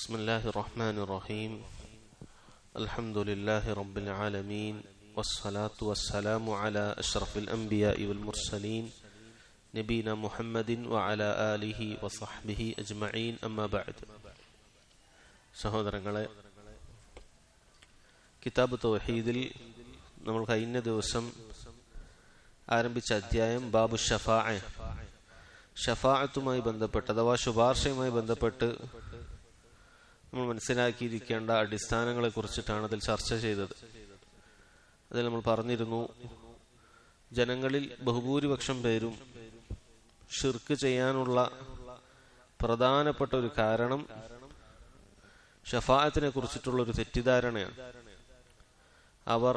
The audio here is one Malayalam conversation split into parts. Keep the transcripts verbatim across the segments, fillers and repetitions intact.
بسم الله الرحمن الرحيم الحمد لله رب العالمين والصلاة والسلام على أشرف الأنبياء والمرسلين نبينا محمد وعلى آله وصحبه أجمعين أما بعد. സഹോദരങ്ങളെ, കിതാബ് തൗഹീദിൽ നമ്മൾ കഴിഞ്ഞ ദിവസം ആരംഭിച്ച അധ്യായം ബാബു ഷഫാഅ, ഷഫാഅത്തുമായി ബന്ധപ്പെട്ട് അഥവാ ശുപാർശയുമായി ബന്ധപ്പെട്ട് നമ്മൾ മനസ്സിലാക്കിയിരിക്കേണ്ട അടിസ്ഥാനങ്ങളെ കുറിച്ചിട്ടാണ് അതിൽ ചർച്ച ചെയ്തത്. അതിൽ നമ്മൾ പറഞ്ഞിരുന്നു, ജനങ്ങളിൽ ബഹുഭൂരിപക്ഷം പേരും ഷിർക്ക് ചെയ്യാനുള്ള പ്രധാനപ്പെട്ട ഒരു കാരണം ഷഫാഅത്തിനെ കുറിച്ചിട്ടുള്ള ഒരു തെറ്റിദ്ധാരണയാണ്. അവർ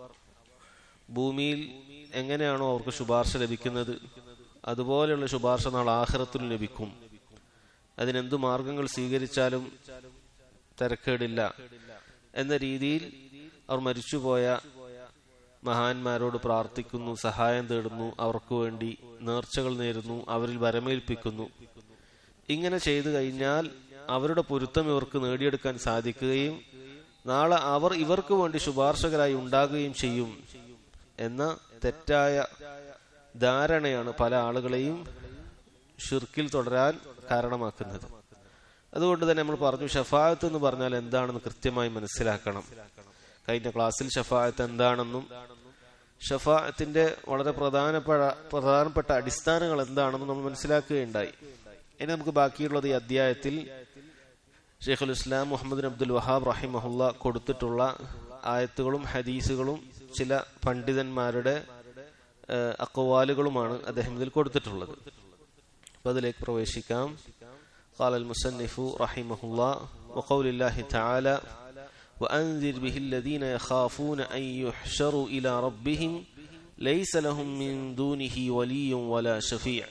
ഭൂമിയിൽ എങ്ങനെയാണോ അവർക്ക് ശുപാർശ ലഭിക്കുന്നത് അതുപോലെയുള്ള ശുപാർശ നാളെ ആഖിറത്തിൽ ലഭിക്കും, അതിനെന്തു മാർഗങ്ങൾ സ്വീകരിച്ചാലും തരക്കേടില്ല എന്ന രീതിയിൽ അവർ മരിച്ചുപോയ മഹാന്മാരോട് പ്രാർത്ഥിക്കുന്നു, സഹായം തേടുന്നു, അവർക്ക് വേണ്ടി നേർച്ചകൾ നേരുന്നു, അവരിൽ വരമേൽപ്പിക്കുന്നു. ഇങ്ങനെ ചെയ്തു കഴിഞ്ഞാൽ അവരുടെ പൊരുത്തം ഇവർക്ക് നേടിയെടുക്കാൻ സാധിക്കുകയും നാളെ അവർ ഇവർക്ക് വേണ്ടി ശുപാർശകരായി ഉണ്ടാകുകയും ചെയ്യും എന്ന തെറ്റായ ധാരണയാണ് പല ആളുകളെയും ഷിർക്കിൽ തുടരാൻ കാരണമാക്കുന്നത്. അതുകൊണ്ട് തന്നെ നമ്മൾ പറഞ്ഞു, ഷഫാഅത്ത് എന്ന് പറഞ്ഞാൽ എന്താണെന്ന് കൃത്യമായി മനസ്സിലാക്കണം. കഴിഞ്ഞ ക്ലാസ്സിൽ ഷഫാഅത്ത് എന്താണെന്നും ഷഫാഅത്തിന്റെ വളരെ പ്രധാനപ്പെട്ട പ്രധാനപ്പെട്ട അടിസ്ഥാനങ്ങൾ എന്താണെന്നും നമ്മൾ മനസ്സിലാക്കുകയുണ്ടായി. ഇനി നമുക്ക് ബാക്കിയുള്ളത് ഈ അധ്യായത്തിൽ ഷെയ്ഖുൽ ഇസ്ലാം മുഹമ്മദ് അബ്ദുൽ വഹാബ് റഹിമഹുല്ല കൊടുത്തിട്ടുള്ള ആയത്തുകളും ഹദീസുകളും ചില പണ്ഡിതന്മാരുടെ അഖ്വാലുകളുമാണ് അദ്ദേഹം ഇതിൽ കൊടുത്തിട്ടുള്ളത്. അപ്പൊ അതിലേക്ക് പ്രവേശിക്കാം. قال المصنف رحمه الله وقول الله تعالى وأنذر به الذين يخافون أن يحشروا إلى ربهم ليس لهم من دونه ولي ولا شفيع.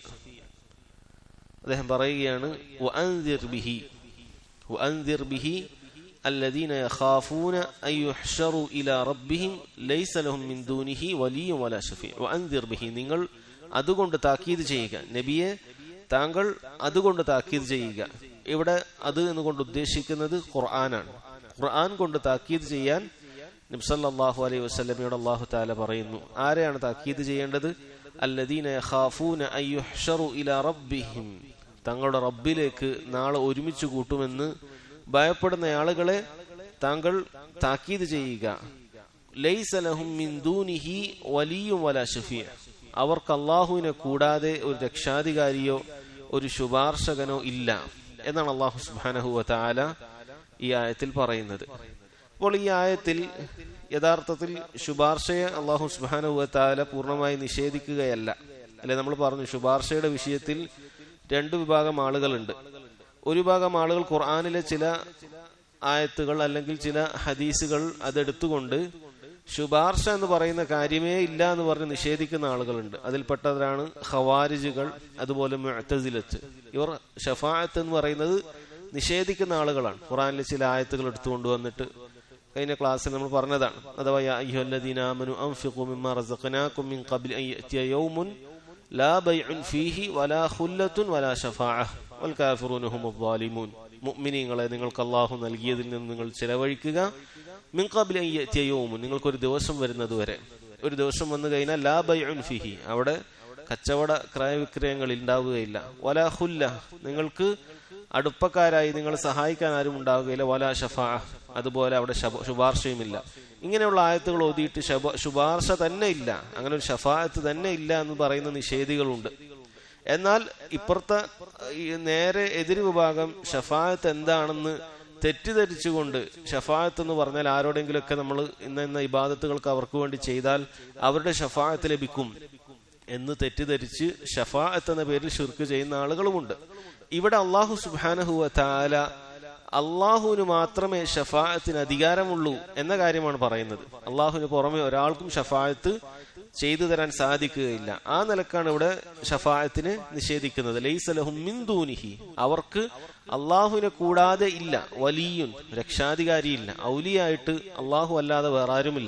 അദ്ദേഹം പറയുകയാണ്, وأنذر به وأنذر به الذين يخافون أن يحشروا إلى ربهم ليس لهم من دونه ولي ولا شفيع. وأنذر به, നിങ്ങൾ അതുകൊണ്ട് താക്കീത് ചെയ്യുക, നബിയെ താങ്കൾ അതുകൊണ്ട് താക്കീത് ചെയ്യുക. ഇവിടെ അത് എന്നുകൊണ്ട് ഉദ്ദേശിക്കുന്നത് ഖുർആനാണ്. ഖുർആൻ കൊണ്ട് താക്കീത് ചെയ്യാൻ നബി സല്ലല്ലാഹു അലൈഹി വസല്ലമയോട് അല്ലാഹു തആല പറയുന്നു. ആരെയാണ് താക്കീത് ചെയ്യേണ്ടത്? അല്ലദീന യഖാഫൂന അൻ യുഹ്ശറു ഇലാ റബ്ബിഹിം, തങ്ങളുടെ റബ്ബിലേക്ക് നാളെ ഒരുമിച്ച് കൂട്ടുമെന്ന് ഭയപ്പെടുന്ന ആളുകളെ താങ്കൾ താക്കീത് ചെയ്യുക. ലൈസ ലഹും മിൻ ദൂനിഹി വലിയ്യും വലാ ശഫീഅ, അവർക്ക് അല്ലാഹുവിനെ കൂടാതെ ഒരു രക്ഷാധികാരിയോ ഒരു ശുപാർശകനോ ഇല്ല എന്നാണ് അല്ലാഹു സുബ്ഹാനഹു വ തആല ഈ ആയത്തിൽ പറയുന്നത്. അപ്പോൾ ഈ ആയത്തിൽ യഥാർത്ഥത്തിൽ ശുപാർശയെ അല്ലാഹു സുബ്ഹാനഹു വ തആല പൂർണ്ണമായി നിഷേധിക്കുകയല്ല. അല്ലെ, നമ്മൾ പറഞ്ഞു ശുപാർശയുടെ വിഷയത്തിൽ രണ്ടു വിഭാഗം ആളുകളുണ്ട്. ഒരു വിഭാഗം ആളുകൾ ഖുർആനിലെ ചില ആയത്തുകൾ അല്ലെങ്കിൽ ചില ഹദീസുകൾ അതെടുത്തുകൊണ്ട് ശുപാർശ എന്ന് പറയുന്ന കാര്യമേ ഇല്ല എന്ന് പറഞ്ഞ് നിഷേധിക്കുന്ന ആളുകളുണ്ട്. അതിൽപ്പെട്ടവരാണ് ഖവാരിജുകൾ, അതുപോലെ മുഅ്തസിലത്ത്. ഇവർ ഷഫാഅത്ത് എന്ന് പറയുന്നത് നിഷേധിക്കുന്ന ആളുകളാണ്. ഖുർആനിലെ ചില ആയത്തുകൾ എടുത്തുകൊണ്ടുവന്നിട്ട് കഴിഞ്ഞ ക്ലാസ്സിൽ നമ്മൾ പറഞ്ഞതാണ്. അഥവാ യാ അയ്യുഹല്ലദീന ആമനു അൻഫിഖൂ മിമ്മാ റസഖനാകും മിൻ ഖബ്ലി അൻ യഅതിയ യൗമുൻ ലാ ബൈഉൻ ഫീഹി വലാ ഖുല്ലത്തുൻ വലാ ശഫാഅഹ വൽ കാഫിറൂന ഹുമുദ് ളാലിമൂൻ. മുഅ്മിനീങ്ങളെ, നിങ്ങൾക്ക് അല്ലാഹു നൽകിയതിൽ നിന്ന് നിങ്ങൾ ചെലവഴിക്കുക. മിൻ ഖബ്ലി അൻ യഅതിയ യൗമുൻ, നിങ്ങൾക്കൊരു ദിവസം വരുന്നത് വരെ. ഒരു ദിവസം വന്നു കഴിഞ്ഞാൽ ലാ ബൈഉൻ ഫീഹി, അവിടെ കച്ചവട ക്രയവിക്രയങ്ങൾ ഉണ്ടാവുകയില്ല. വലാ ഖുല്ല, നിങ്ങൾക്ക് അടുപ്പക്കാരായി നിങ്ങളെ സഹായിക്കാൻ ആരും ഉണ്ടാവുകയില്ല. വലാ ശഫാഅ, അതുപോലെ അവിടെ ശുപാർശയുമില്ല. ഇങ്ങനെയുള്ള ആയത്തുകൾ ഓതിയിട്ട് ശുപാർശ തന്നെ ഇല്ല, അങ്ങനെ ഒരു ഷഫാഅത്ത് തന്നെ ഇല്ല എന്ന് പറയുന്ന നിഷേധികളുണ്ട്. എന്നാൽ ഇപ്പുറത്തെ നേരെ എതിര് വിഭാഗം ഷഫാഅത്ത് എന്താണെന്ന് തെറ്റിദ്ധരിച്ചുകൊണ്ട്, ഷഫാഅത്ത് എന്ന് പറഞ്ഞാൽ ആരോടെങ്കിലുമൊക്കെ നമ്മൾ ഇന്ന ഇന്ന ഇബാദത്തുകൾക്ക് അവർക്ക് വേണ്ടി ചെയ്താൽ അവരുടെ ഷഫാഅത്ത് ലഭിക്കും എന്ന് തെറ്റിദ്ധരിച്ച് ഷഫാഅത്ത് എന്ന പേരിൽ ശിർക്ക് ചെയ്യുന്ന ആളുകളുമുണ്ട്. ഇവിടെ അല്ലാഹു സുബ്ഹാനഹു വ തആല അള്ളാഹുവിന് മാത്രമേ ഷഫാഅത്തിന് അധികാരമുള്ളൂ എന്ന കാര്യമാണ് പറയുന്നത്. അള്ളാഹുവിന് പുറമെ ഒരാൾക്കും ഷഫാഅത്ത് ചെയ്തു തരാൻ സാധിക്കുകയില്ല. ആ നിലക്കാണ് ഇവിടെ ഷഫാഅത്തിനെ നിഷേധിക്കുന്നത്. ലൈസ ലഹും മിൻ ദൂനിഹി, അവർക്ക് അള്ളാഹുവിനെ കൂടാതെ ഇല്ല. വലിയുൻ, രക്ഷാധികാരിയില്ല. ഔലിയായിട്ട് അള്ളാഹു അല്ലാതെ വേറെ ആരുമില്ല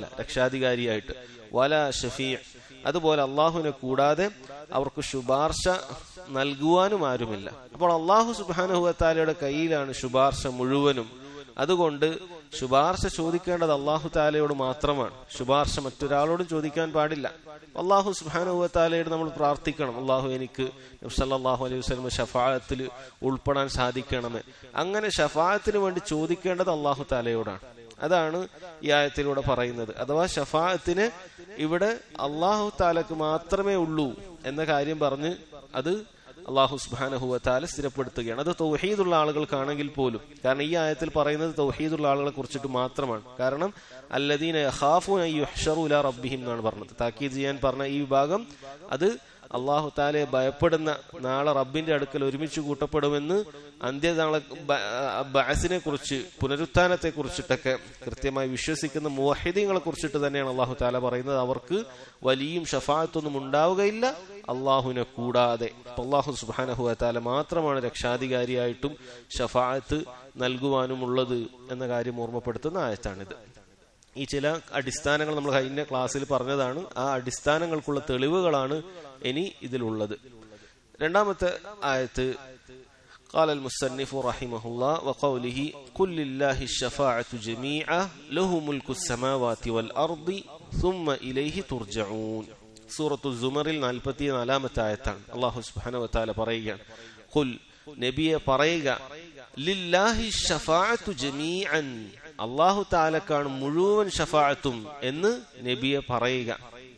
രക്ഷാധികാരിയായിട്ട്. വലാ ഷഫീഅ്, അതുപോലെ അള്ളാഹുവിനെ കൂടാതെ അവർക്ക് ശുപാർശ നൽകുവാനും ആരുമില്ല. അപ്പോൾ അള്ളാഹു സുബ്ഹാനഹു വ തആലയുടെ കയ്യിലാണ് ശുപാർശ മുഴുവനും. അതുകൊണ്ട് ശുപാർശ ചോദിക്കേണ്ടത് അള്ളാഹു താലയോട് മാത്രമാണ്. ശുപാർശ മറ്റൊരാളോടും ചോദിക്കാൻ പാടില്ല. അള്ളാഹു സുബ്ഹാനഹു വ തആലയോട് നമ്മൾ പ്രാർത്ഥിക്കണം, അള്ളാഹു എനിക്ക് നബി സല്ലല്ലാഹു അലൈഹി വസല്ലം ശഫാഅത്തിൽ ഉൾപ്പെടാൻ സാധിക്കണമേ. അങ്ങനെ ശഫാഅത്തിന് വേണ്ടി ചോദിക്കേണ്ടത് അള്ളാഹു താലയോടാണ്. അതാണ് ഈ ആയത്തിലൂടെ പറയുന്നത്. അഥവാ ഷഫാഅത്തിന് ഇവിടെ അള്ളാഹു താലക്ക് മാത്രമേ ഉള്ളൂ എന്ന കാര്യം പറഞ്ഞ് അത് അള്ളാഹു സുബ്ഹാനഹു വ തആല സ്ഥിരപ്പെടുത്തുകയാണ്. അത് തൗഹീദുള്ള ആളുകൾക്കാണെങ്കിൽ പോലും. കാരണം ഈ ആയത്തിൽ പറയുന്നത് തൗഹീദുള്ള ആളുകളെ കുറിച്ചിട്ട് മാത്രമാണ്. കാരണം അല്ലദീന യഖാഫൂന യുഹ്ശറു ഇലാ റബ്ബിഹിം എന്നാണ് പറഞ്ഞത്. താക്കീത് ചെയ്യാൻ പറഞ്ഞ ഈ വിഭാഗം അത് അള്ളാഹു താലയെ ഭയപ്പെടുന്ന, നാളെ റബ്ബിന്റെ അടുക്കൽ ഒരുമിച്ച് കൂട്ടപ്പെടുമെന്ന്, അന്ത്യനാളെ ബഅസിനെ കുറിച്ച്, പുനരുത്ഥാനത്തെ കുറിച്ചിട്ടൊക്കെ കൃത്യമായി വിശ്വസിക്കുന്ന മുവഹിദീങ്ങളെ കുറിച്ചിട്ട് തന്നെയാണ് അള്ളാഹു താല പറയുന്നത്. അവർക്ക് വലിയും ഷഫാഅത്തൊന്നും ഉണ്ടാവുകയില്ല അള്ളാഹുവിനെ കൂടാതെ. അള്ളാഹു സുബ്ഹാനഹു വ തആല മാത്രമാണ് രക്ഷാധികാരിയായിട്ടും ഷഫാഅത്ത് നൽകുവാനുമുള്ളത് എന്ന കാര്യം ഓർമ്മപ്പെടുത്തുന്ന ആയത്താണിത്. ഈ ചില അടിസ്ഥാനങ്ങൾ നമ്മൾ കഴിഞ്ഞ ക്ലാസ്സിൽ പറഞ്ഞതാണ്. ആ അടിസ്ഥാനങ്ങൾക്കുള്ള തെളിവുകളാണ് ഇനി ഇതിലുള്ളത്. രണ്ടാമത്തെ ആയത്ത് قال المصنف رحمه الله وقوله قل لله الشفاعة جميعا له ملك السماوات والأرض ثم إليه ترجعون. സൂറത്തു സുമറിൽ നാൽപ്പത്തിനാലാമത്തെ ആയത്താണ്. അല്ലാഹു സുബ്ഹാനഹു വ തആല പറയുകയാണ്, ഖുൽ നബിയെ പറയുക, ലില്ലാഹി ശഫാഅത്തു ജമീഅൻ, അല്ലാഹു തആലക്കാണ് മുഴുവൻ ശഫാഅത്തും എന്ന് നബിയെ പറയുക.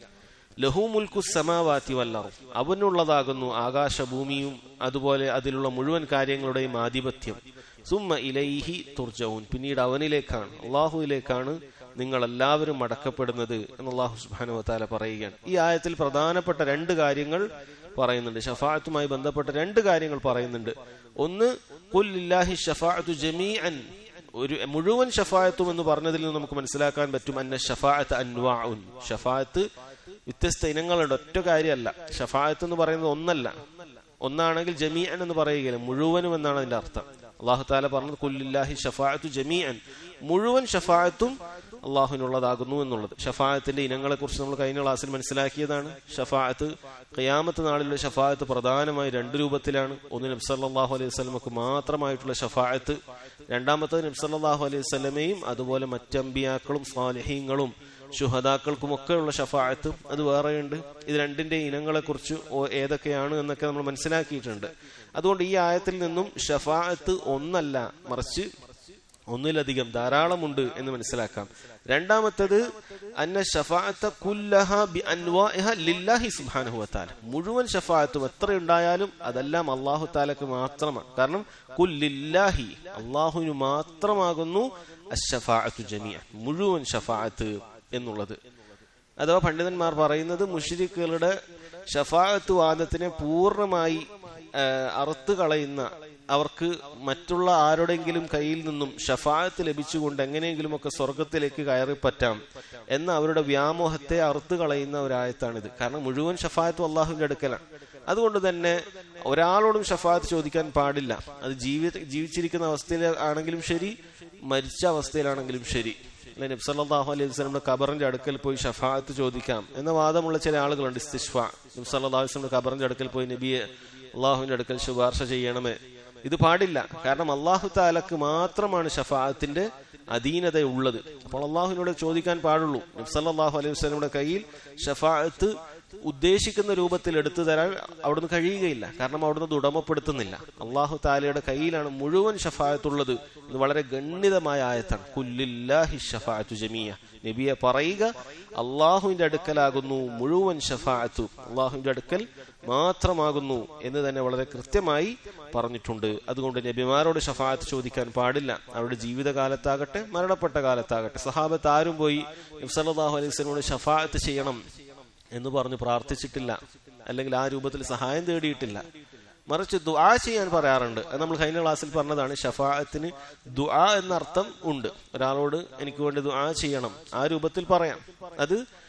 ലഹു മുൽക്കു സമാവാതി വൽ അർദ്, അവനുള്ളതാകുന്നു ആകാശഭൂമിയും അതുപോലെ അതിലുള്ള മുഴുവൻ കാര്യങ്ങളുടെയും ആധിപത്യം. സുമ്മ ഇലൈഹി തുർജഊൻ, പിന്നീട് അവനിലേക്കാണ്, അല്ലാഹുവിലേക്കാണ് നിങ്ങൾ എല്ലാവരും മടക്കപ്പെടുന്നത് എന്ന് അല്ലാഹു സുബ്ഹാനഹു വ തആല പറയുകയാണ്. ഈ ആയത്തിൽ പ്രധാനപ്പെട്ട രണ്ട് കാര്യങ്ങൾ പറയുന്നുണ്ട്. ഷഫാഅത്തുമായി ബന്ധപ്പെട്ട രണ്ട് കാര്യങ്ങൾ പറയുന്നുണ്ട്. ഒന്ന്, ഖുൽ ലില്ലാഹി ശഫാഅത്തു ജമീഅൻ, ഒരു മുഴുവൻ ഷഫാഅത്തും എന്ന് പറഞ്ഞതിൽ നിന്ന് നമുക്ക് മനസ്സിലാക്കാൻ പറ്റും അന്ന ഷഫാഅത്ത് അൻവാഉൻ, ഷഫാഅത്ത് വ്യത്യസ്ത ഇനങ്ങളുണ്ട്, ഒറ്റ കാര്യമല്ല. ഷഫാഅത്ത് എന്ന് പറയുന്നത് ഒന്നല്ല, ഒന്നാണെങ്കിൽ ജമീഅൻ എന്ന് പറയുകയില്ല, മുഴുവനും എന്നാണ് അതിന്റെ അർത്ഥം. അല്ലാഹു തആല പറഞ്ഞത് ഖുൽ ലില്ലാഹി ശഫാഅത്തു ജമീഅൻ, മുഴുവൻ ഷഫാഅത്തും അള്ളാഹുവിനുള്ളതാകുന്നു എന്നുള്ളത്. ഷഫാഅത്തിന്റെ ഇനങ്ങളെ കുറിച്ച് നമ്മൾ കഴിഞ്ഞ ക്ലാസ്സിൽ മനസ്സിലാക്കിയതാണ്. ഷഫാഅത്ത് ഖിയാമത്ത് നാളിലുള്ള ഷഫാഅത്ത് പ്രധാനമായി രണ്ട് രൂപത്തിലാണ്. ഒന്ന് നബി സല്ലല്ലാഹു അലൈഹി വസല്ലമക്ക് മാത്രമായിട്ടുള്ള ഷഫാഅത്ത്, രണ്ടാമത്തത് നബി സല്ലല്ലാഹു അലൈഹി വസല്ലമയും അതുപോലെ മറ്റമ്പിയാക്കളും സ്വാലിഹീങ്ങളും ശുഹദാക്കൾക്കുമൊക്കെയുള്ള ഷഫാഅത്ത് അത് വേറെയുണ്ട്. ഇത് രണ്ടിന്റെ ഇനങ്ങളെ കുറിച്ച് ഏതൊക്കെയാണ് എന്നൊക്കെ നമ്മൾ മനസ്സിലാക്കിയിട്ടുണ്ട്. അതുകൊണ്ട് ഈ ആയത്തിൽ നിന്നും ഷഫാഅത്ത് ഒന്നല്ല, മറിച്ച് ഒന്നിലധികം ധാരാളമുണ്ട് എന്ന് മനസ്സിലാക്കാം. രണ്ടാമത്തത് അന്ന ഷഫാഅത്ത കുല്ലഹ ബി അൻവാഇഹ ലില്ലാഹി സുബ്ഹാനഹു വ തആല, മുഴുവൻ ഷഫാഅത്തും എത്രയുണ്ടായാലും അതെല്ലാം അല്ലാഹു തആലക്ക് മാത്രമാണ്. കാരണം കുൽ ലില്ലാഹി, അല്ലാഹുവിന് മാത്രമാകുന്നു അശ്ശഫാഅത്തു ജമീഅൻ, മുഴുവൻ ഷഫാഅത്ത് എന്നുള്ളത്. അഥവാ പണ്ഡിതന്മാർ പറയുന്നത് മുശ്രിക്കുകളുടെ ഷഫാഅത്ത് വാദത്തിനെ പൂർണ്ണമായി അറുത്ത് കളയുന്ന, അവർക്ക് മറ്റുള്ള ആരുടെങ്കിലും കയ്യിൽ നിന്നും ഷഫാഅത്ത് ലഭിച്ചുകൊണ്ട് എങ്ങനെയെങ്കിലും ഒക്കെ സ്വർഗത്തിലേക്ക് കയറിപ്പറ്റാം എന്ന അവരുടെ വ്യാമോഹത്തെ അറുത്ത് കളയുന്ന ഒരായത്താണിത്. കാരണം മുഴുവൻ ഷഫാഅത്തും അള്ളാഹുവിന്റെ അടുക്കലാണ്. അതുകൊണ്ട് തന്നെ ഒരാളോടും ഷഫാഅത്ത് ചോദിക്കാൻ പാടില്ല. അത് ജീവി ജീവിച്ചിരിക്കുന്ന അവസ്ഥയിൽ ആണെങ്കിലും ശരി, മരിച്ച അവസ്ഥയിലാണെങ്കിലും ശരി. നബി സല്ലല്ലാഹു അലൈഹി വസല്ലമയുടെ ഖബറിന്റെ അടുക്കൽ പോയി ഷഫാഅത്ത് ചോദിക്കാം എന്ന വാദമുള്ള ചില ആളുകളുണ്ട്. ഇസ്തിശ്ഫാ, നബി സല്ലല്ലാഹു അലൈഹി വസല്ലമയുടെ ഖബറിന്റെ അടുക്കൽ പോയി നബിയെ അള്ളാഹുവിന്റെ അടുക്കൽ ശുപാർശ ചെയ്യണമേ, ഇത് പാടില്ല. കാരണം അള്ളാഹു തആലക്ക് മാത്രമാണ് ഷഫാഅത്തിന്റെ അധീനത ഉള്ളത്. അപ്പോൾ അള്ളാഹുവിനോട് ചോദിക്കാൻ പാടുള്ളൂ. നബി സല്ലല്ലാഹു അലൈഹി വസല്ലമയുടെ കയ്യിൽ ഷഫാഅത്ത് ഉദ്ദേശിക്കുന്ന രൂപത്തിൽ എടുത്തു തരാൻ അവിടുന്ന് കഴിയുകയില്ല. കാരണം അവിടുന്ന് ഉടമപ്പെടുത്തുന്നില്ല. അള്ളാഹു തആലയുടെ കയ്യിലാണ് മുഴുവൻ ഷഫാഅത്തുള്ളത്. ഇത് വളരെ ഗണ്യതമായ ആയത്താണ്. കുല്ലില്ലാഹി ശഫാഅത്തു ജമീഅ, നബിയെ പറയുക, അള്ളാഹുവിന്റെ അടുക്കലാകുന്നു മുഴുവൻ ഷഫാഅത്തു, അള്ളാഹുവിന്റെ അടുക്കൽ മാത്രമാകുന്നു എന്ന് തന്നെ വളരെ കൃത്യമായി പറഞ്ഞിട്ടുണ്ട്. അതുകൊണ്ട് നബിമാരോട് ഷഫാഅത്ത് ചോദിക്കാൻ പാടില്ല. അവരുടെ ജീവിതകാലത്താകട്ടെ മരണപ്പെട്ട കാലത്താകട്ടെ. സഹാബത്ത് ആരും പോയി നബി സല്ലല്ലാഹു അലൈഹി വസല്ലമയോട് ഷഫാഅത്ത് ചെയ്യണം എന്ന് പറഞ്ഞ് പ്രാർത്ഥിച്ചിട്ടില്ല, അല്ലെങ്കിൽ ആ രൂപത്തിൽ സഹായം തേടിയിട്ടില്ല. മറിച്ച് ദുആ ചെയ്യാൻ പറയാറുണ്ട്. അത് നമ്മൾ കഴിഞ്ഞ ക്ലാസ്സിൽ പറഞ്ഞതാണ്. ഷഫാഅത്തിന് ദുആ എന്ന അർത്ഥം ഉണ്ട്. ഒരാളോട് എനിക്ക് വേണ്ടി ദുആ ചെയ്യണം, ആ രൂപത്തിൽ പറയാം. അത്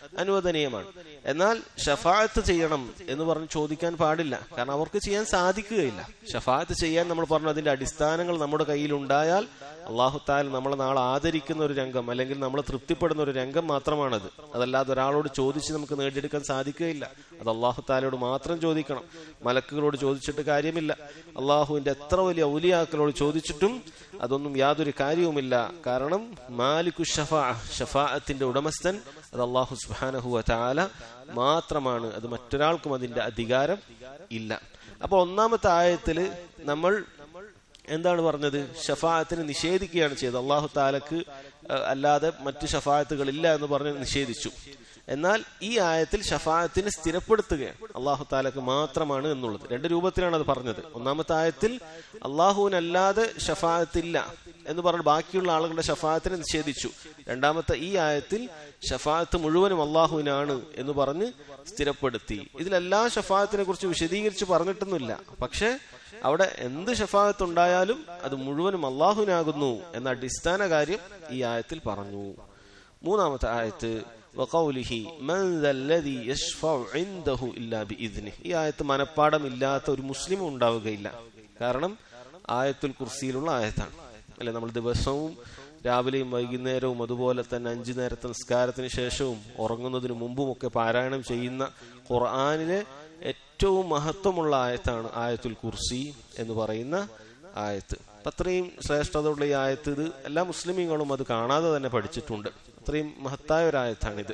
അനുവദനീയമാണ്. എന്നാൽ ഷഫാഅത്ത് ചെയ്യണം എന്ന് പറഞ്ഞ് ചോദിക്കാൻ പാടില്ല. കാരണം അവർക്ക് ചെയ്യാൻ സാധിക്കുകയില്ല. ഷഫാഅത്ത് ചെയ്യാൻ നമ്മൾ പറഞ്ഞു അതിന്റെ അടിസ്ഥാനങ്ങൾ നമ്മുടെ കയ്യിൽ ഉണ്ടായാൽ അല്ലാഹു തആല നമ്മളെ നാളെ ആദരിക്കുന്ന ഒരു രംഗം, അല്ലെങ്കിൽ നമ്മളെ തൃപ്തിപ്പെടുന്ന ഒരു രംഗം മാത്രമാണത്. അതല്ലാതെ ഒരാളോട് ചോദിച്ച് നമുക്ക് നേടിയെടുക്കാൻ സാധിക്കുകയില്ല. അത് അല്ലാഹു തആലയോട് മാത്രം ചോദിക്കണം. മലക്കുകളോട് ചോദിച്ചിട്ട് കാര്യമില്ല. അള്ളാഹുവിന്റെ എത്ര വലിയ ഔലിയാക്കളോട് ചോദിച്ചിട്ടും അതൊന്നും യാതൊരു കാര്യവുമില്ല. കാരണം മാലിക്കു ഷഫാഅ, ഷഫാഅത്തിന്റെ ഉടമസ്ഥൻ അത് അല്ലാഹു സുബ്ഹാനഹു വ തആല മാത്രമാണ്. അത് മറ്റൊരാൾക്കും അതിന്റെ അധികാരം ഇല്ല. അപ്പൊ ഒന്നാമത്തെ ആയത്തില് നമ്മൾ എന്താണ് പറഞ്ഞത്? ഷഫാഅത്തിനെ നിഷേധിക്കുകയാണ് ചെയ്തത്. അല്ലാഹു തആലക്ക് അല്ലാതെ മറ്റ് ഷഫാഅത്തുകളില്ല എന്ന് പറഞ്ഞ് നിഷേധിച്ചു. എന്നാൽ ഈ ആയത്തിൽ ഷഫാഅത്തിനെ സ്ഥിരപ്പെടുത്തുകയാണ്. അല്ലാഹു തആലക്ക് മാത്രമാണ് എന്നുള്ളത്. രണ്ട് രൂപത്തിലാണ് അത് പറഞ്ഞത്. ഒന്നാമത്തെ ആയത്തിൽ അല്ലാഹുവിനല്ലാതെ ഷഫാഅത്തില്ല എന്ന് പറഞ്ഞ് ബാക്കിയുള്ള ആളുകളുടെ ഷഫാഅത്തിനെ നിഷേധിച്ചു. രണ്ടാമത്തെ ഈ ആയത്തിൽ ഷഫാഅത്ത് മുഴുവനും അല്ലാഹുവിനാണ് എന്ന് പറഞ്ഞ് സ്ഥിരപ്പെടുത്തി. ഇതിലെല്ലാ ഷഫാഅത്തിനെ കുറിച്ച് വിശദീകരിച്ച് പറഞ്ഞിട്ടൊന്നുമില്ല. പക്ഷെ അവിടെ എന്ത് ഷഫാഅത്ത് ഉണ്ടായാലും അത് മുഴുവനും അല്ലാഹുവിനാകുന്നു എന്ന അടിസ്ഥാന കാര്യം ഈ ആയത്തിൽ പറഞ്ഞു. മൂന്നാമത്തെ ആയത്ത് വഖൗലിഹി മൻ ദല്ലദി യശ്ഫഉ ഇൻദഹു ഇല്ലാ ബിഇദ്നിഹി. ഈ ആയത്ത് മനപ്പാഠം ഇല്ലാത്ത ഒരു മുസ്ലിമും ഉണ്ടാവുകയില്ല. കാരണം ആയത്തുൽ കുർസിയിലുള്ള ആയത്താണ് അല്ലെ. നമ്മൾ ദിവസവും രാവിലെയും വൈകുന്നേരവും അതുപോലെ തന്നെ അഞ്ചു നേരത്തെ നിസ്കാരത്തിന് ശേഷവും ഉറങ്ങുന്നതിന് മുമ്പും ഒക്കെ പാരായണം ചെയ്യുന്ന ഖുർആനിലെ ഏറ്റവും മഹത്വമുള്ള ആയത്താണ് ആയത്തുൽ കുർസി എന്ന് പറയുന്ന ആയത്ത്. അത്രയും ശ്രേഷ്ഠതയുള്ള ഈ ആയത്ത് ഇത് എല്ലാ മുസ്ലിമീങ്ങളും അത് കാണാതെ തന്നെ പഠിച്ചിട്ടുണ്ട്. അത്രയും മഹത്തായ ഒരു ആയത്താണിത്.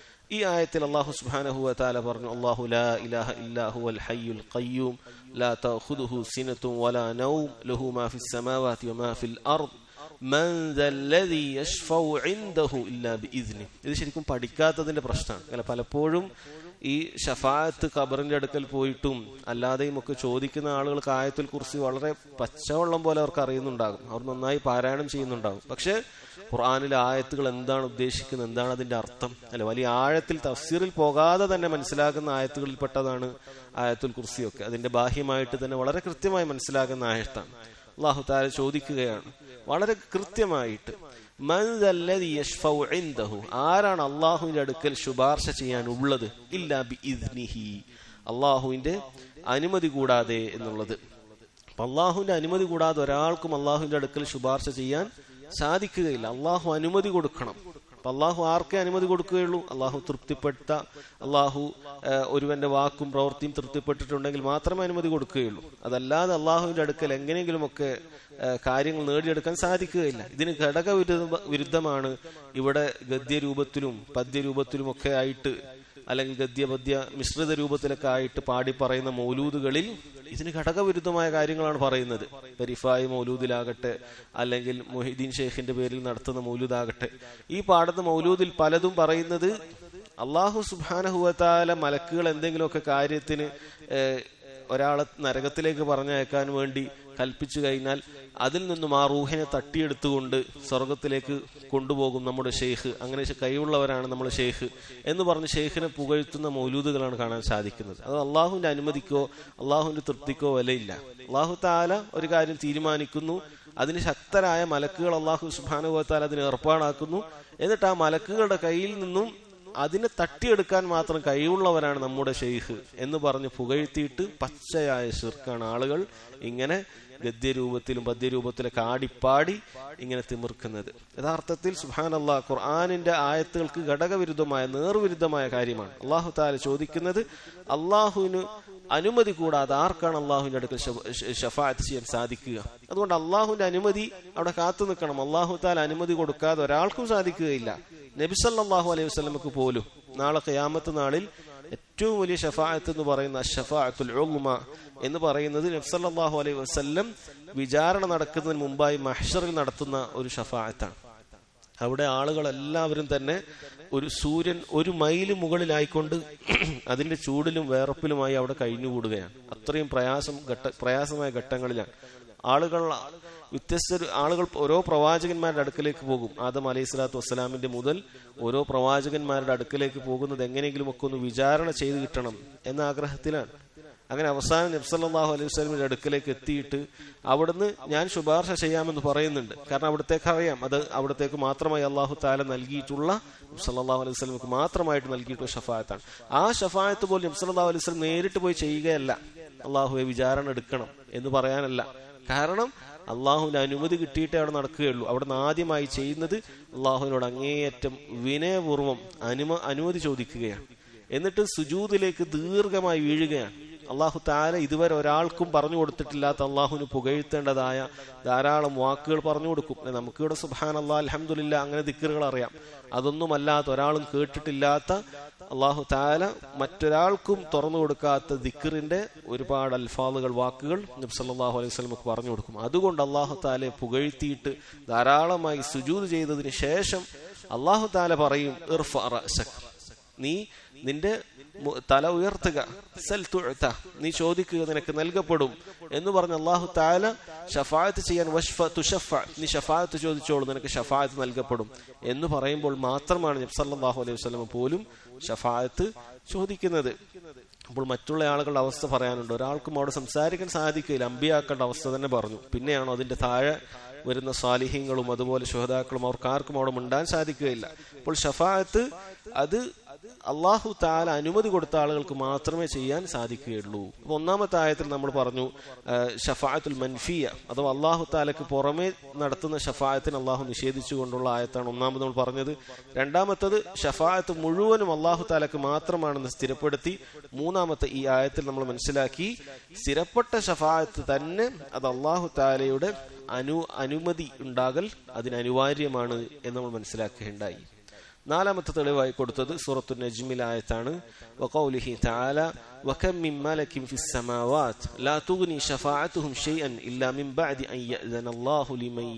ഈ ആയത്തിൽ അല്ലാഹു സുബ്ഹാനഹു വ തആല പറഞ്ഞു, അല്ലാഹു ലാ ഇലാഹ ഇല്ലാ ഹുവൽ ഹയ്യുൽ ഖയ്യൂം ലാ തഅഖുദുഹു സിനത്തുൻ വലാ നൗം ലഹു മാ ഫിസ് സമാവാതി വമാ ഫിൽ അർദ് മൻ ദല്ലദി യശ്ഫഉ ഇൻദഹു ഇല്ലാ ബിഇദ്നിഹി. ഇത് ശരിക്കും പഠിക്കാത്തതിന്റെ പ്രശ്നമാണ്. അല്ല, പലപ്പോഴും ഈ ഷഫാഅത്ത് ഖബറിന്റെ അടുക്കൽ പോയിട്ടും അല്ലാതെയും ഒക്കെ ചോദിക്കുന്ന ആളുകൾക്ക് ആയത്തുൽ കുർസി വളരെ പച്ചവെള്ളം പോലെ അവർക്ക് അറിയുന്നുണ്ടാകും. അവർ നന്നായി പാരായണം ചെയ്യുന്നുണ്ടാകും. പക്ഷെ ഖുർആനിലെ ആയത്തുകൾ എന്താണ് ഉദ്ദേശിക്കുന്നത്, എന്താണ് അതിന്റെ അർത്ഥം, അല്ലെ, വലിയ ആഴത്തിൽ തഫ്സീറിൽ പോകാതെ തന്നെ മനസ്സിലാക്കുന്ന ആയത്തുകളിൽ പെട്ടതാണ് ആയത്തുൽ കുർസിയൊക്കെ. അതിന്റെ ബാഹ്യമായിട്ട് തന്നെ വളരെ കൃത്യമായി മനസ്സിലാക്കുന്ന ആയത്താണ്. അല്ലാഹു തആല ചോദിക്കുകയാണ് വളരെ കൃത്യമായിട്ട്, മൻ ദല്ലദി യശ്ഫഉ ഇൻദഹു, ആരാണ് അല്ലാഹുവിന്റെ അടുക്കൽ ശുപാർശ ചെയ്യാൻ ഉള്ളത്, ഇല്ലാ ബിഇദ്നിഹി, അല്ലാഹുവിന്റെ അനുമതി കൂടാതെ എന്നുള്ളത്. അപ്പൊ അല്ലാഹുവിന്റെ അനുമതി കൂടാതെ ഒരാൾക്കും അല്ലാഹുവിന്റെ അടുക്കൽ ശുപാർശ ചെയ്യാൻ സാധിക്കുകയില്ല. അല്ലാഹു അനുമതി കൊടുക്കണം. അപ്പൊ അല്ലാഹു ആർക്കേ അനുമതി കൊടുക്കുകയുള്ളൂ? അല്ലാഹു തൃപ്തിപ്പെട്ട, അല്ലാഹു ഒരുവന്റെ വാക്കും പ്രവൃത്തിയും തൃപ്തിപ്പെട്ടിട്ടുണ്ടെങ്കിൽ മാത്രമേ അനുമതി കൊടുക്കുകയുള്ളൂ. അതല്ലാതെ അല്ലാഹുവിന്റെ അടുക്കൽ എങ്ങനെയെങ്കിലുമൊക്കെ കാര്യങ്ങൾ നേടിയെടുക്കാൻ സാധിക്കുകയില്ല. ഇതിന് ഘടക വിരുദ്ധമാണ് ഇവിടെ ഗദ്യരൂപത്തിലും പദ്യരൂപത്തിലും ഒക്കെ ആയിട്ട്, അല്ലെങ്കിൽ ഗദ്യ പദ്യ മിശ്രിത രൂപത്തിലൊക്കെ ആയിട്ട് പാടി പറയുന്ന മൗലൂദുകളിൽ ഇതിന് ഘടകവിരുദ്ധമായ കാര്യങ്ങളാണ് പറയുന്നത്. റിഫായി മൗലൂദിലാകട്ടെ, അല്ലെങ്കിൽ മൊഹീദ്ദീൻ ഷെയ്ഖിന്റെ പേരിൽ നടത്തുന്ന മൗലൂദാകട്ടെ, ഈ പാടുന്ന മൗലൂദിൽ പലതും പറയുന്നത് അല്ലാഹു സുബ്ഹാനഹു വ തആല മലക്കുകൾ എന്തെങ്കിലുമൊക്കെ കാര്യത്തിന് ഒരാളെ നരകത്തിലേക്ക് പറഞ്ഞയക്കാൻ വേണ്ടി കൽപ്പിച്ചു കഴിഞ്ഞാൽ അതിൽ നിന്നും ആ റൂഹിനെ തട്ടിയെടുത്തുകൊണ്ട് സ്വർഗത്തിലേക്ക് കൊണ്ടുപോകും നമ്മുടെ ഷെയ്ഖ്, അങ്ങനെ കഴിവുള്ളവരാണ് നമ്മുടെ ഷെയ്ഖ് എന്ന് പറഞ്ഞ് ഷെയ്ഖിനെ പുകഴ്ത്തുന്ന മൗലൂദുകളാണ് കാണാൻ സാധിക്കുന്നത്. അത് അള്ളാഹുവിന്റെ അനുമതിക്കോ അള്ളാഹുവിന്റെ തൃപ്തിക്കോ വിലയില്ല. അള്ളാഹു തആല ഒരു കാര്യം തീരുമാനിക്കുന്നു, അതിന് ശക്തരായ മലക്കുകൾ അള്ളാഹു സുബ്ഹാനഹു വ തആല അതിന് ഏർപ്പാടാക്കുന്നു. എന്നിട്ട് ആ മലക്കുകളുടെ കയ്യിൽ നിന്നും അതിനെ തട്ടിയെടുക്കാൻ മാത്രം കഴിവുള്ളവരാണ് നമ്മുടെ ഷെയ്ഖ് എന്ന് പറഞ്ഞ് പുകഴ്ത്തിയിട്ട് പച്ചയായ ശിർക്കാണ് ആളുകൾ ഇങ്ങനെ ഗദ്യരൂപത്തിലും പദ്യരൂപത്തിലൊക്കെ ആടിപ്പാടി ഇങ്ങനെ തിമിർക്കുന്നത്. യഥാർത്ഥത്തിൽ സുബ്ഹാനല്ലാഹ്, ഖുർആനിന്റെ ആയത്തുകൾക്ക് ഘടകവിരുദ്ധമായ നേർവിരുദ്ധമായ കാര്യമാണ്. അല്ലാഹു തആല ചോദിക്കുന്നത് അല്ലാഹുവിന് അനുമതി കൂടാതെ ആർക്കാണ് അള്ളാഹുവിന്റെ അടുക്കൽ ഷഫാഅത്ത് ചെയ്യാൻ സാധിക്കുക? അതുകൊണ്ട് അള്ളാഹുവിന്റെ അനുമതി അവിടെ കാത്തു നിൽക്കണം. അല്ലാഹു തആല അനുമതി കൊടുക്കാതെ ഒരാൾക്കും സാധിക്കുകയില്ല. നബി സല്ലല്ലാഹു അലൈഹി വസല്ലമക്ക് പോലും നാളെ ഖിയാമത്ത് നാളിൽ ഏറ്റവും വലിയ ഷഫാഅത്ത് എന്ന് പറയുന്ന ഷഫാഅത്തുൽ ഉള്മ എന്ന് പറയുന്നത് നബി സല്ലല്ലാഹു അലൈഹി വസല്ലം വിചാരണ നടക്കുന്നതിന് മുമ്പായി മഹ്ശറിൽ നടത്തുന്ന ഒരു ഷഫാഅത്താണ്. അവിടെ ആളുകൾ എല്ലാവരും തന്നെ ഒരു സൂര്യൻ ഒരു മൈല് മുകളിലായിക്കൊണ്ട് അതിന്റെ ചൂടിലും വേർപ്പിലുമായി അവിടെ കഴിഞ്ഞുകൂടുകയാണ്. അത്രയും പ്രയാസം ഘട്ട പ്രയാസമായ ഘട്ടങ്ങളിലാണ് ആളുകൾ. വ്യത്യസ്ത ആളുകൾ ഓരോ പ്രവാചകന്മാരുടെ അടുക്കലേക്ക് പോകും. ആദം അലൈഹി സ്വലാത്തു വസ്സലാമിന്റെ മുതൽ ഓരോ പ്രവാചകന്മാരുടെ അടുക്കലേക്ക് പോകുന്നത് എങ്ങനെയെങ്കിലും ഒക്കെ ഒന്ന് വിചാരണ ചെയ്ത് കിട്ടണം എന്ന ആഗ്രഹത്തിലാണ്. അങ്ങനെ അവസാനം നബി സല്ലല്ലാഹു അലൈഹി വസല്ലമയുടെ അടുക്കലേക്ക് എത്തിയിട്ട് അവിടുന്ന് ഞാൻ ശുപാർശ ചെയ്യാമെന്ന് പറയുന്നുണ്ട്. കാരണം അവിടത്തേക്ക് അറിയാം അത് അവിടത്തേക്ക് മാത്രമായി അള്ളാഹു തആല നൽകിയിട്ടുള്ള നബി സല്ലല്ലാഹു അലൈഹി വസല്ലമക്ക് മാത്രമായിട്ട് നൽകിയിട്ടുള്ള ഷഫാഅത്താണ്. ആ ഷഫാഅത്ത് പോലും നബി സല്ലല്ലാഹു അലൈഹി വസല്ലം നേരിട്ട് പോയി ചെയ്യുകയല്ല, അള്ളാഹുവെ വിചാരണ എടുക്കണം എന്ന് പറയാനല്ല. കാരണം അള്ളാഹുവിന്റെ അനുമതി കിട്ടിയിട്ടേ അവിടെ നടക്കുകയുള്ളൂ. അവിടെ നിന്ന് ആദ്യമായി ചെയ്യുന്നത് അള്ളാഹുവിനോട് അങ്ങേയറ്റം വിനയപൂർവ്വം അനുമ അനുമതി ചോദിക്കുകയാണ്. എന്നിട്ട് സുജൂദിലേക്ക് ദീർഘമായി വീഴുകയാണ്. അള്ളാഹു തആല ഇതുവരെ ഒരാൾക്കും പറഞ്ഞു കൊടുത്തിട്ടില്ലാത്ത അള്ളാഹുവിന് പുകഴ്ത്തേണ്ടതായ ധാരാളം വാക്കുകൾ പറഞ്ഞു കൊടുക്കും. നമുക്കിവിടെ സുബ്ഹാനല്ലാഹ് അൽഹംദുലില്ലാഹ് അങ്ങനെ ദിക്റുകൾ അറിയാം. അതൊന്നുമല്ലാത്ത ഒരാളും കേട്ടിട്ടില്ലാത്ത അള്ളാഹു തആല മറ്റൊരാൾക്കും തുറന്നു കൊടുക്കാത്ത ദിക്റിന്റെ ഒരുപാട് അൽഫാദുകൾ വാക്കുകൾ നബി സല്ലല്ലാഹു അലൈഹി വസല്ലമക്ക് പറഞ്ഞു കൊടുക്കും. അതുകൊണ്ട് അള്ളാഹു തആലയെ പുകഴ്ത്തിയിട്ട് ധാരാളമായി സുജൂദ് ചെയ്തതിന് ശേഷം അള്ളാഹു തആല പറയും ഇർഫഅ റഅസക, നീ നിന്റെ തല ഉയർത്തുക, സൽ തുഅത, നീ ചോദിക്കുക നിനക്ക് നൽകപ്പെടും എന്ന് പറഞ്ഞ് അള്ളാഹു തആല ഷഫാഅത്ത് ചെയ്യാൻ വഷ്ഫ തുഷഫ, നീ ഷഫാഅത്ത് ചോദിച്ചോളൂ നിനക്ക് ഷഫാഅത്ത് നൽകപ്പെടും എന്ന് പറയുമ്പോൾ മാത്രമാണ് നബി സല്ലല്ലാഹു അലൈഹി വസല്ലം പോലും ഷഫാഅത്ത് ചോദിക്കുന്നത്. അപ്പോൾ മറ്റുള്ള ആളുകളുടെ അവസ്ഥ പറയാനുണ്ട്. ഒരാൾക്കും അവിടെ സംസാരിക്കാൻ സാധിക്കില്ല, അമ്പിയാക്കളുടെ അവസ്ഥ തന്നെ പറഞ്ഞു. പിന്നെയാണോ അതിന്റെ താഴെ വരുന്ന സാലിഹീങ്ങളും അതുപോലെ ശുഹദാക്കളും അവർക്കാർക്കും അവിടെ മിണ്ടാൻ സാധിക്കുകയില്ല. അപ്പോൾ ഷഫാഅത്ത് അത് അള്ളാഹു തആല അനുമതി കൊടുത്ത ആളുകൾക്ക് മാത്രമേ ചെയ്യാൻ സാധിക്കുകയുള്ളൂ. അപ്പൊ ഒന്നാമത്തെ ആയത്തിൽ നമ്മൾ പറഞ്ഞു ഷഫാഅത്തുൽ മൻഫിയ അഥവാ അള്ളാഹു തആലക്ക് പുറമെ നടത്തുന്ന ഷഫാഅത്തിന് അള്ളാഹു നിഷേധിച്ചുകൊണ്ടുള്ള ആയത്താണ് ഒന്നാമത് നമ്മൾ പറഞ്ഞത്. രണ്ടാമത്തത് ഷഫാഅത്ത് മുഴുവനും അള്ളാഹു തആലക്ക് മാത്രമാണെന്ന് സ്ഥിരപ്പെടുത്തി. മൂന്നാമത്തെ ഈ ആയത്തിൽ നമ്മൾ മനസ്സിലാക്കി സ്ഥിരപ്പെട്ട ഷഫാഅത്ത് തന്നെ അത് അള്ളാഹു തആലയുടെ അനു അനുമതി ഉണ്ടാകൽ അതിന് അനിവാര്യമാണ് എന്ന് നമ്മൾ മനസ്സിലാക്കുകയുണ്ടായി. നാലാമത്തെ തെളിവായി കൊടുത്തത് സൂറത്തു നജ്മിലെ ആയത്താണ്. വഖൗലിഹി തആല വകം മിൻ മലകിൻ ഫിസ് സമാവാത് ലാ തുഗ്നി ശഫാഅതുഹും ഷൈഅൻ ഇല്ലാ മിൻ ബഅദി അൻ യഅ്ദനല്ലാഹു ലിമൻ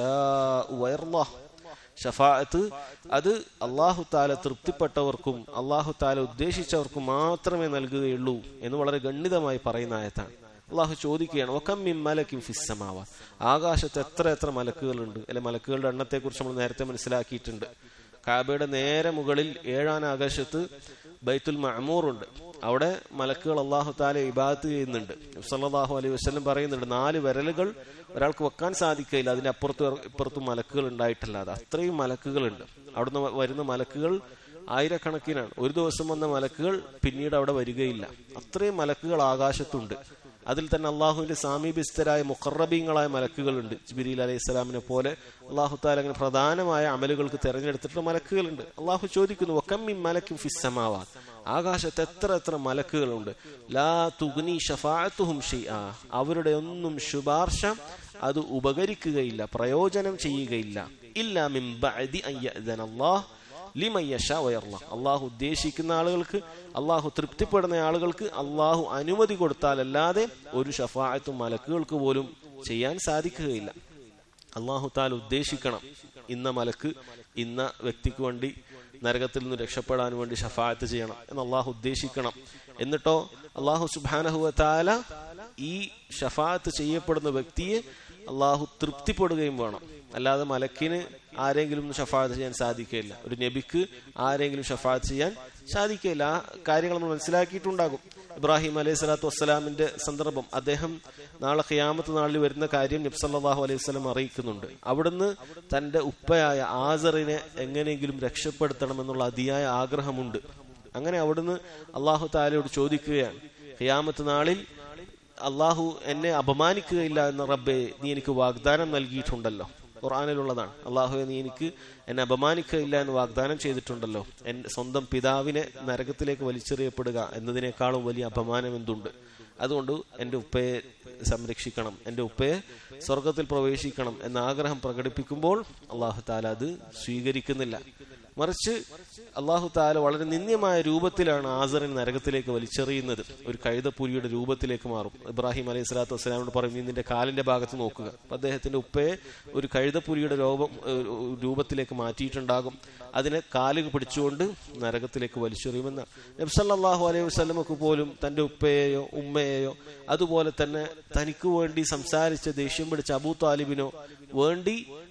യശാഉ വയർളഹ്. ഷഫാഅത്ത് അത് അല്ലാഹു തആല തൃപ്തിപ്പെട്ടവർക്കും അല്ലാഹു തആല ഉദ്ദേശിച്ചവർക്കും മാത്രമേ നൽകുകയുള്ളൂ എന്ന് വളരെ ഗണ്യതമായി പറയുന്ന ആയത്താണ്. അള്ളാഹു ചോദിക്കുകയാണ് വകം മിൻ മലകിൻ ഫിസ് സമാവാത്, ആകാശത്ത് എത്ര എത്ര മലക്കുകളുണ്ട്. അല്ലെ, മലക്കുകളുടെ എണ്ണത്തെ കുറിച്ച് നമ്മൾ നേരത്തെ മനസ്സിലാക്കിയിട്ടുണ്ട്. കാബയുടെ നേരെ മുകളിൽ ഏഴാം ആകാശത്ത് ബൈത്തുൽ മഅമൂർ ഉണ്ട്. അവിടെ മലക്കുകൾ അല്ലാഹു തആല ഇബാദത്ത് ചെയ്യുന്നുണ്ട്. നബി സല്ലല്ലാഹു അലൈഹി വസല്ലം പറയുന്നുണ്ട് നാല് വിരലുകൾ ഒരാൾക്ക് വെക്കാൻ സാധിക്കില്ല അതിന്റെ അപ്പുറത്തും ഇപ്പുറത്തും മലക്കുകൾ ഉണ്ടായിട്ടല്ലാതെ. അത്രയും മലക്കുകളുണ്ട്. അവിടുന്ന് വരുന്ന മലക്കുകൾ ആയിരക്കണക്കിനാണ്. ഒരു ദിവസം വന്ന മലക്കുകൾ പിന്നീട് അവിടെ വരികയില്ല. അത്രയും മലക്കുകൾ ആകാശത്തുണ്ട്. അതിൽ തന്നെ അള്ളാഹുവിന്റെ സാമീപ്യസ്ഥരായ മുഖറബീങ്ങളായ മലക്കുകളുണ്ട്. ജിബ്രീൽ അലൈഹി സ്വലാമിനെ പോലെ അള്ളാഹു തആല അങ്ങനെ പ്രധാനമായ അമലുകൾക്ക് തെരഞ്ഞെടുത്തിട്ടുള്ള മലക്കുകളുണ്ട്. അള്ളാഹു ചോദിക്കുന്നു വകം മിൻ മലകിൻ ഫിസ് സമാവാത്, ആകാശത്ത് എത്ര എത്ര മലക്കുകളുണ്ട്. ലാ തുഗ്നി ശഫാഅതുഹും ഷൈആ, അവരുടെ ഒന്നും ശുപാർശ അത് ഉപകരിക്കുകയില്ല, പ്രയോജനം ചെയ്യുകയില്ല. ഇല്ലാ മിൻ ബഅദി അൻ യഅ്ദനല്ലാഹ് ലിമൻ യശാ വയർളഹ്, അള്ളാഹു ഉദ്ദേശിക്കുന്ന ആളുകൾക്ക് അള്ളാഹു തൃപ്തിപ്പെടുന്ന ആളുകൾക്ക് അള്ളാഹു അനുമതി കൊടുത്താലല്ലാതെ ഒരു ഷഫാഅത്തും മലക്കുകൾക്ക് പോലും ചെയ്യാൻ സാധിക്കുകയില്ല. അള്ളാഹു തആല ഉദ്ദേശിക്കണം ഇന്ന മലക്ക് ഇന്ന വ്യക്തിക്ക് വേണ്ടി നരകത്തിൽ നിന്ന് രക്ഷപ്പെടാൻ വേണ്ടി ഷഫാഅത്ത് ചെയ്യണം എന്ന് അള്ളാഹു ഉദ്ദേശിക്കണം. എന്നിട്ടോ അള്ളാഹു സുബ്ഹാനഹു വ തആല ഈ ഷഫാഅത്ത് ചെയ്യപ്പെടുന്ന വ്യക്തിയെ അള്ളാഹു തൃപ്തിപ്പെടുകയും വേണം. അല്ലാതെ മലക്കിന് ആരെങ്കിലും ഷഫാഅത്ത് ചെയ്യാൻ സാധിക്കില്ല, ഒരു നബിക്ക് ആരെങ്കിലും ഷഫാഅത്ത് ചെയ്യാൻ സാധിക്കില്ല. ആ കാര്യങ്ങൾ നമ്മൾ മനസ്സിലാക്കിയിട്ടുണ്ടാകും. ഇബ്രാഹിം അലൈഹി സ്വലാത്തു വസ്സലാമിന്റെ സന്ദർഭം, അദ്ദേഹം നാളെ ഖിയാമത്ത് നാളിൽ വരുന്ന കാര്യം നബി സല്ലല്ലാഹു അലൈഹി വസല്ലം അറിയിക്കുന്നുണ്ട്. അവിടുന്ന് തന്റെ ഉപ്പയായ ആസറിനെ എങ്ങനെയെങ്കിലും രക്ഷപ്പെടുത്തണമെന്നുള്ള അതിയായ ആഗ്രഹമുണ്ട്. അങ്ങനെ അവിടുന്ന് അള്ളാഹു തആലയോട് ചോദിക്കുകയാണ്, ഖിയാമത്ത് നാളിൽ അള്ളാഹു എന്നെ അപമാനിക്കുകയില്ല എന്ന റബ്ബേ നീ എനിക്ക് വാഗ്ദാനം നൽകിയിട്ടുണ്ടല്ലോ. ഖുർആനിലുള്ളതാണ്. അള്ളാഹുവെ നീ എനിക്ക് എന്നെ അപമാനിക്കുകയില്ല എന്ന് വാഗ്ദാനം ചെയ്തിട്ടുണ്ടല്ലോ. എന്റെ സ്വന്തം പിതാവിനെ നരകത്തിലേക്ക് വലിച്ചെറിയപ്പെടുക എന്നതിനേക്കാളും വലിയ അപമാനം എന്തുണ്ട്? അതുകൊണ്ട് എൻ്റെ ഉപ്പയെ സംരക്ഷിക്കണം, എൻ്റെ ഉപ്പയെ സ്വർഗത്തിൽ പ്രവേശിക്കണം എന്ന ആഗ്രഹം പ്രകടിപ്പിക്കുമ്പോൾ അള്ളാഹു തആല അത് സ്വീകരിക്കുന്നില്ല. മറിച്ച് അള്ളാഹു തആല വളരെ നിന്ദ്യമായ രൂപത്തിലാണ് ആസറിനെ നരകത്തിലേക്ക് വലിച്ചെറിയുന്നത്. ഒരു കഴുതപ്പുലിയുടെ രൂപത്തിലേക്ക് മാറും. ഇബ്രാഹിം അലൈഹി സ്വലാത്തു വസ്സലാമിനോട് പറയും, നീ നിന്റെ കാലിന്റെ ഭാഗത്ത് നോക്കുക. അദ്ദേഹത്തിന്റെ ഉപ്പയെ ഒരു കഴുതപ്പുലിയുടെ രൂപം രൂപത്തിലേക്ക് മാറ്റിയിട്ടുണ്ടാകും. അതിനെ കാലുകൾ പിടിച്ചുകൊണ്ട് നരകത്തിലേക്ക് വലിച്ചെറിയുമെന്ന് നബി സല്ലല്ലാഹു അലൈഹി വസല്ലമക്ക് പോലും തന്റെ ഉപ്പയെയോ ഉമ്മയെയോ അതുപോലെ തന്നെ തനിക്ക് വേണ്ടി സംസാരിച്ച ദേഷ്യം പിടിച്ച അബൂ താലിബിനോ വേണ്ടി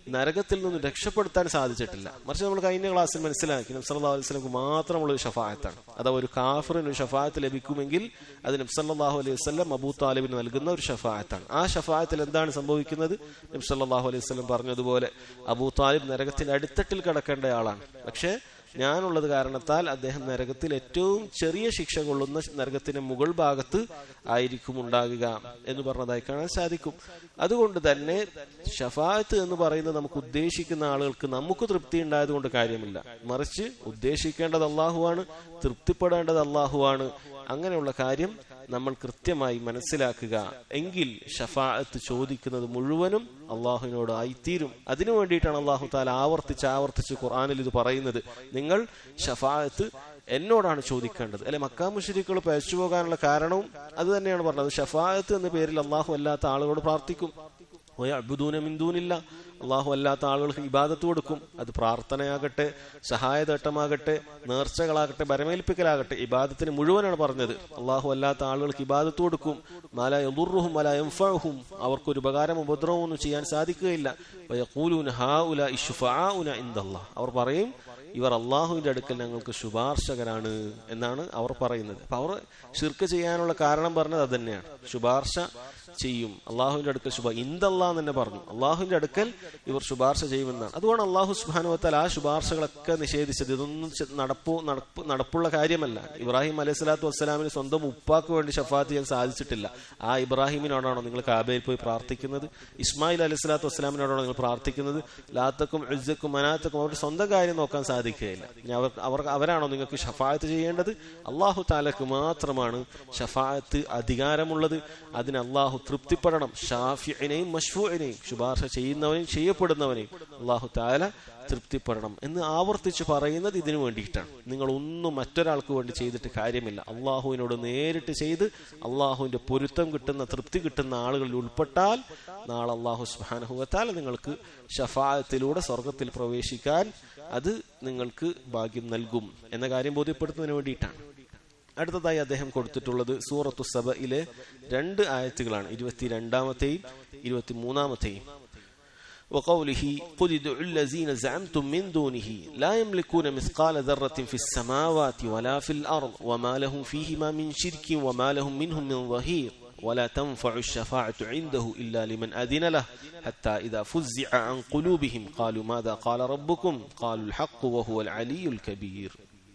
നരകത്തിൽ നിന്ന് രക്ഷപ്പെടുത്താൻ സാധിച്ചിട്ടില്ല. മറിച്ച് നമ്മൾ കഴിഞ്ഞ ക്ലാസ്സിൽ മനസ്സിലാക്കി നബി സല്ലല്ലാഹു അലൈഹി വസല്ലം മാത്രമുള്ള ഒരു ഷഫാഅത്താണ്. അഥവാ ഒരു കാഫിറിന് ഒരു ഷഫാഅത്ത് ലഭിക്കുമെങ്കിൽ അത് നബി സല്ലല്ലാഹു അലൈഹി വസല്ലം അബൂ താലിബിന് നൽകുന്ന ഒരു ഷഫാഅത്താണ്. ആ ഷഫാഅത്തിൽ എന്താണ് സംഭവിക്കുന്നത്? നബി സല്ലല്ലാഹു അലൈഹി വസല്ലം പറഞ്ഞതുപോലെ അബൂ താലിബ് നരകത്തിന്റെ അടിത്തട്ടിൽ കിടക്കേണ്ട ആളാണ്. പക്ഷേ ഞാനുള്ളത് കാരണത്താൽ അദ്ദേഹം നരകത്തിൽ ഏറ്റവും ചെറിയ ശിക്ഷ കൊള്ളുന്ന നരകത്തിന്റെ മുകൾ ഭാഗത്ത് ആയിരിക്കും ഉണ്ടാകുക എന്ന് പറഞ്ഞതായി കാണാൻ സാധിക്കും. അതുകൊണ്ട് തന്നെ ഷഫാഅത്ത് എന്ന് പറയുന്നത് നമുക്ക് ഉദ്ദേശിക്കുന്ന ആളുകൾക്ക് നമുക്ക് തൃപ്തി ഉണ്ടായത് കൊണ്ട് കാര്യമില്ല. മറിച്ച് ഉദ്ദേശിക്കേണ്ടത് അള്ളാഹുവാണ്, തൃപ്തിപ്പെടേണ്ടത് അള്ളാഹുവാണ്. അങ്ങനെയുള്ള കാര്യം നമ്മൾ കൃത്യമായി മനസ്സിലാക്കുക എങ്കിൽ ഷഫാഅത്ത് ചോദിക്കുന്നത് മുഴുവനും അള്ളാഹുവിനോട് ആയിത്തീരും. അതിനു വേണ്ടിയിട്ടാണ് അള്ളാഹു താല ആവർത്തിച്ച് ആവർത്തിച്ച് ഖുർആനിൽ ഇത് പറയുന്നത്. നിങ്ങൾ ഷഫാഅത്ത് എന്നോടാണ് ചോദിക്കേണ്ടത്. അല്ലെ, മക്കാ മുശ്രിക്കുകൾ പഴിച്ചു പോകാനുള്ള കാരണവും അത് തന്നെയാണ് പറഞ്ഞത്. ഷഫാഅത്ത് എന്ന പേരിൽ അള്ളാഹു അല്ലാത്ത ആളുകളോട് പ്രാർത്ഥിക്കും. വയഅ്ബുദൂന മിൻ ദൂനില്ലാ, അള്ളാഹു അല്ലാത്ത ആളുകൾക്ക് ഇബാദത്ത് കൊടുക്കും. അത് പ്രാർത്ഥനയാകട്ടെ, സഹായതേട്ടമാകട്ടെ, നേർച്ചകളാകട്ടെ, ബരമേൽപ്പിക്കലാകട്ടെ, ഇബാദത്തിന് മുഴുവനാണ് പറഞ്ഞത്. അള്ളാഹു അല്ലാത്ത ആളുകൾക്ക് ഇബാദത്ത് കൊടുക്കും. മാലാ യദുർറുഹും വലാ യൻഫഉഹും, അവർക്കൊരു ഉപകാരം ഉപദ്രവം ഒന്നും ചെയ്യാൻ സാധിക്കുകയില്ല. വയഖൂലൂന ഹാഉലാഇ ശുഫആഉന ഇൻദല്ലാഹ്, അവർ പറയും ഇവർ അള്ളാഹുവിന്റെ അടുക്കൽ ഞങ്ങൾക്ക് ശുപാർശകരാണ് എന്നാണ് അവർ പറയുന്നത്. അപ്പൊ അവർ ശിർക്ക് ചെയ്യാനുള്ള കാരണം പറഞ്ഞത് അത് തന്നെയാണ്. ശുപാർശ ചെയ്യും അള്ളാഹുവിന്റെ അടുക്കൽ, ശുഭ ഇന്ദല്ലാ തന്നെ പറഞ്ഞു, അള്ളാഹുവിന്റെ അടുക്കൽ ഇവർ ശുപാർശ ചെയ്യുമെന്നാണ്. അതുകൊണ്ട് അള്ളാഹു സുബ്ഹാനഹു വ തആല ആ ശുപാർശകളൊക്കെ നിഷേധിച്ചത്. ഇതൊന്നും നടപ്പു നടപ്പ് നടപ്പുള്ള കാര്യമല്ല. ഇബ്രാഹിം അലൈഹി സ്വലാത്തു വസ്സലാമിന് സ്വന്തം ഉപ്പാക്ക് വേണ്ടി ഷഫാത്ത് ചെയ്യാൻ സാധിച്ചിട്ടില്ല. ആ ഇബ്രാഹിമിനോടാണോ നിങ്ങൾ കാബയിൽ പോയി പ്രാർത്ഥിക്കുന്നത്? ഇസ്മായിൽ അലൈഹി സ്വലാത്തു വസ്സലാമിനോടാണോ നിങ്ങൾ പ്രാർത്ഥിക്കുന്നത്? ലാത്തക്കും ഉസ്സക്കും മനാത്തക്കും അവരുടെ സ്വന്തം കാര്യം നോക്കാൻ സാധിക്കുകയില്ല. അവർ അവർ അവരാണോ നിങ്ങൾക്ക് ഷഫാഅത്ത് ചെയ്യേണ്ടത്? അള്ളാഹു താലക്ക് മാത്രമാണ് ഷഫാഅത്ത് അധികാരമുള്ളത്. അതിന് അള്ളാഹു തൃപ്തിപ്പെടണം. ഷാഫിഇനെയും മശ്ഫൂഇനെയും, ശുപാർശ ചെയ്യുന്നവനെയും ചെയ്യപ്പെടുന്നവനെയും അള്ളാഹു താല തൃപ്തിപ്പെടണം എന്ന് ആവർത്തിച്ച് പറയുന്നത് ഇതിനു വേണ്ടിയിട്ടാണ്. നിങ്ങൾ ഒന്നും മറ്റൊരാൾക്ക് വേണ്ടി ചെയ്തിട്ട് കാര്യമില്ല. അള്ളാഹുവിനോട് നേരിട്ട് ചെയ്ത് അള്ളാഹുവിന്റെ പൊരുത്തം കിട്ടുന്ന, തൃപ്തി കിട്ടുന്ന ആളുകളിൽ ഉൾപ്പെട്ടാൽ നാളെ അള്ളാഹു സുബ്ഹാനഹു വ തആല നിങ്ങൾക്ക് ഷഫാഅത്തിലൂടെ സ്വർഗത്തിൽ പ്രവേശിക്കാൻ അത് നിങ്ങൾക്ക് ഭാഗ്യം നൽകും എന്ന കാര്യം ബോധ്യപ്പെടുത്തുന്നതിന് വേണ്ടിയിട്ടാണ്. അടുത്തതായി അദ്ദേഹം കൊടുത്തിട്ടുള്ളത് സൂറത്തു സബയിലെ രണ്ട് ആയത്തുകളാണ്, ഇരുപത്തിരണ്ടാമത്തെയും ഇരുപത്തിമൂന്നാമത്തെയും. وقوله قل ادعوا الذين زعمتم من دونه لا يملكون مثقال ذرة في السماوات ولا في الأرض وما لهم فيهما من شرك وما لهم منهم من ظهير ولا تنفع الشفاعة عنده إلا لمن أذن له حتى إذا فزع عن قلوبهم قالوا ماذا قال ربكم قالوا الحق وهو العلي الكبير.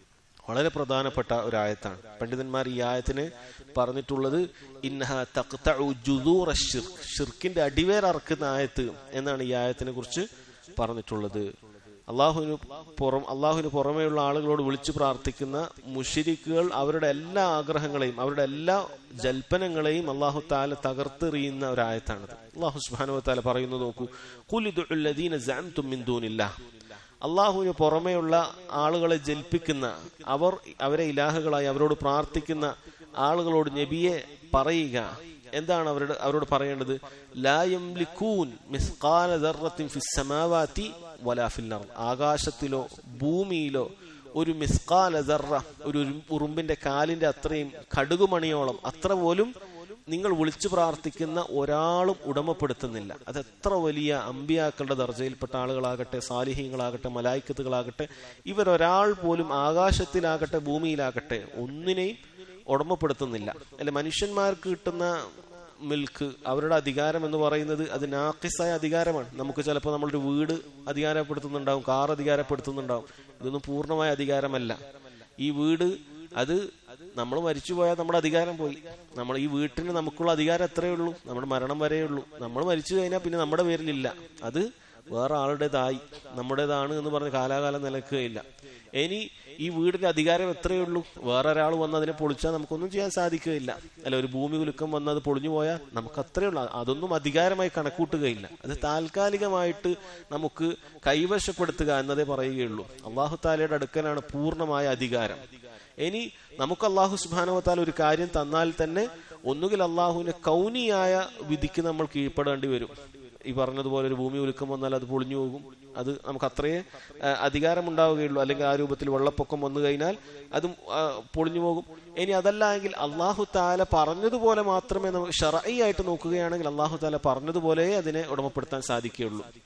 വളരെ പ്രധാനപ്പെട്ട ഒരു ആയത്താണ്. പണ്ഡിതന്മാർ ഈ ആയത്തിനെ പറഞ്ഞിട്ടുള്ളത് ഇന്നഹ തഖ്തഉ ജുദൂറ ശിർക്ക്, ശിർക്കിന്റെ അടിവേർ അറക്കുന്ന ആയത്ത് എന്നാണ് ഈ ആയത്തിനെ കുറിച്ച് പറഞ്ഞിട്ടുള്ളത്. അള്ളാഹുവിന് പുറം അള്ളാഹുവിന് പുറമെയുള്ള ആളുകളോട് വിളിച്ചു പ്രാർത്ഥിക്കുന്ന മുശ്രിക്കുകൾ അവരുടെ എല്ലാ ആഗ്രഹങ്ങളെയും അവരുടെ എല്ലാ ജൽപ്പനങ്ങളെയും അള്ളാഹു താല തകർത്തെറിയുന്ന ഒരു ആയത്താണിത്. അള്ളാഹു സുബ്ഹാനഹു വ തആല പറയുന്നത് നോക്കൂ, ഖുൽ ഇദ്ഉൽ ലദീന സഅംതും മിൻ ദൂനില്ലാഹ്, അള്ളാഹുവിന് പുറമെയുള്ള ആളുകളെ ജൽപ്പിക്കുന്ന, അവർ അവരെ ഇലാഹുകളായി അവരോട് പ്രാർത്ഥിക്കുന്ന ആളുകളോട് നബിയെ പറയുക, എന്താണ് അവരോട് അവരോട് പറയേണ്ടത്? ലാ യംലികൂൻ മിസ്ഖാല ദർറത്തിൻ ഫിസ് സമാവാതി വലാ ഫിൽ അർദ്, ആകാശത്തിലോ ഭൂമിയിലോ ഒരു മിസ്ഖാല ദർറ, ഒരു ഉറുമ്പിന്റെ കാലിന്റെ അത്രയും കടുകുമണിയോളം അത്ര പോലും നിങ്ങൾ വിളിച്ചു പ്രാർത്ഥിക്കുന്ന ഒരാളും ഉടമപ്പെടുത്തുന്നില്ല. അത് എത്ര വലിയ അമ്പിയാക്കളുടെ ദർജയിൽപ്പെട്ട ആളുകളാകട്ടെ, സാലിഹീങ്ങളാകട്ടെ, മലായിക്കത്തുകളാകട്ടെ, ഇവരൊരാൾ പോലും ആകാശത്തിലാകട്ടെ ഭൂമിയിലാകട്ടെ ഒന്നിനെയും ഉടമപ്പെടുത്തുന്നില്ല. അല്ലെ, മനുഷ്യന്മാർക്ക് കിട്ടുന്ന മിൽക്ക്, അവരുടെ അധികാരം എന്ന് പറയുന്നത് അത് നാഖിസായ അധികാരമാണ്. നമുക്ക് ചിലപ്പോൾ നമ്മളൊരു വീട് അധികാരപ്പെടുത്തുന്നുണ്ടാവും, കാർ അധികാരപ്പെടുത്തുന്നുണ്ടാവും. ഇതൊന്നും പൂർണ്ണമായ അധികാരമല്ല. ഈ വീട് അത് നമ്മൾ മരിച്ചു പോയാൽ നമ്മുടെ അധികാരം പോയി. നമ്മൾ ഈ വീട്ടിന് നമുക്കുള്ള അധികാരം എത്രയേ ഉള്ളൂ? നമ്മുടെ മരണം വരെയുള്ളൂ. നമ്മൾ മരിച്ചു കഴിഞ്ഞാൽ പിന്നെ നമ്മുടെ പേരിലില്ല, അത് വേറെ ആളുടേതായി, നമ്മുടേതാണ് എന്ന് പറഞ്ഞ് കാലാകാലം നിലക്കുകയില്ല. ഇനി ഈ വീടിന്റെ അധികാരം എത്രയേ ഉള്ളൂ? വേറെ ഒരാൾ വന്ന് അതിനെ പൊളിച്ചാൽ നമുക്കൊന്നും ചെയ്യാൻ സാധിക്കുകയില്ല. അല്ല, ഒരു ഭൂമി കുലുക്കം വന്ന് അത് പൊളിഞ്ഞു പോയാൽ നമുക്ക് അത്രയേ ഉള്ളൂ. അതൊന്നും അധികാരമായി കണക്കൂട്ടുകയില്ല. അത് താൽക്കാലികമായിട്ട് നമുക്ക് കൈവശപ്പെടുത്തുക എന്നതേ പറയുകയുള്ളൂ. അള്ളാഹു താലയുടെ അടുക്കലാണ് പൂർണ്ണമായ അധികാരം. ഇനി നമുക്ക് അള്ളാഹു സുബ്ഹാനഹു വ തആല ഒരു കാര്യം തന്നാൽ തന്നെ ഒന്നുകിൽ അള്ളാഹുവിന്റെ കൗനിയായ വിധിക്ക് നമ്മൾ കീഴ്പ്പെടേണ്ടി വരും. ഈ പറഞ്ഞതുപോലെ ഒരു ഭൂമി ഉലുക്കം വന്നാൽ അത് പൊളിഞ്ഞു പോകും, അത് നമുക്ക് അത്രയേ അധികാരം ഉണ്ടാവുകയുള്ളൂ. അല്ലെങ്കിൽ ആ രൂപത്തിൽ വെള്ളപ്പൊക്കം വന്നു കഴിഞ്ഞാൽ അതും പൊളിഞ്ഞു പോകും. ഇനി അതല്ല എങ്കിൽ അള്ളാഹു താല പറഞ്ഞതുപോലെ മാത്രമേ നമുക്ക് ശർഈ ആയിട്ട് നോക്കുകയാണെങ്കിൽ അള്ളാഹു താല പറഞ്ഞതുപോലെ അതിനെ ഉടമപ്പെടുത്താൻ സാധിക്കുകയുള്ളൂ.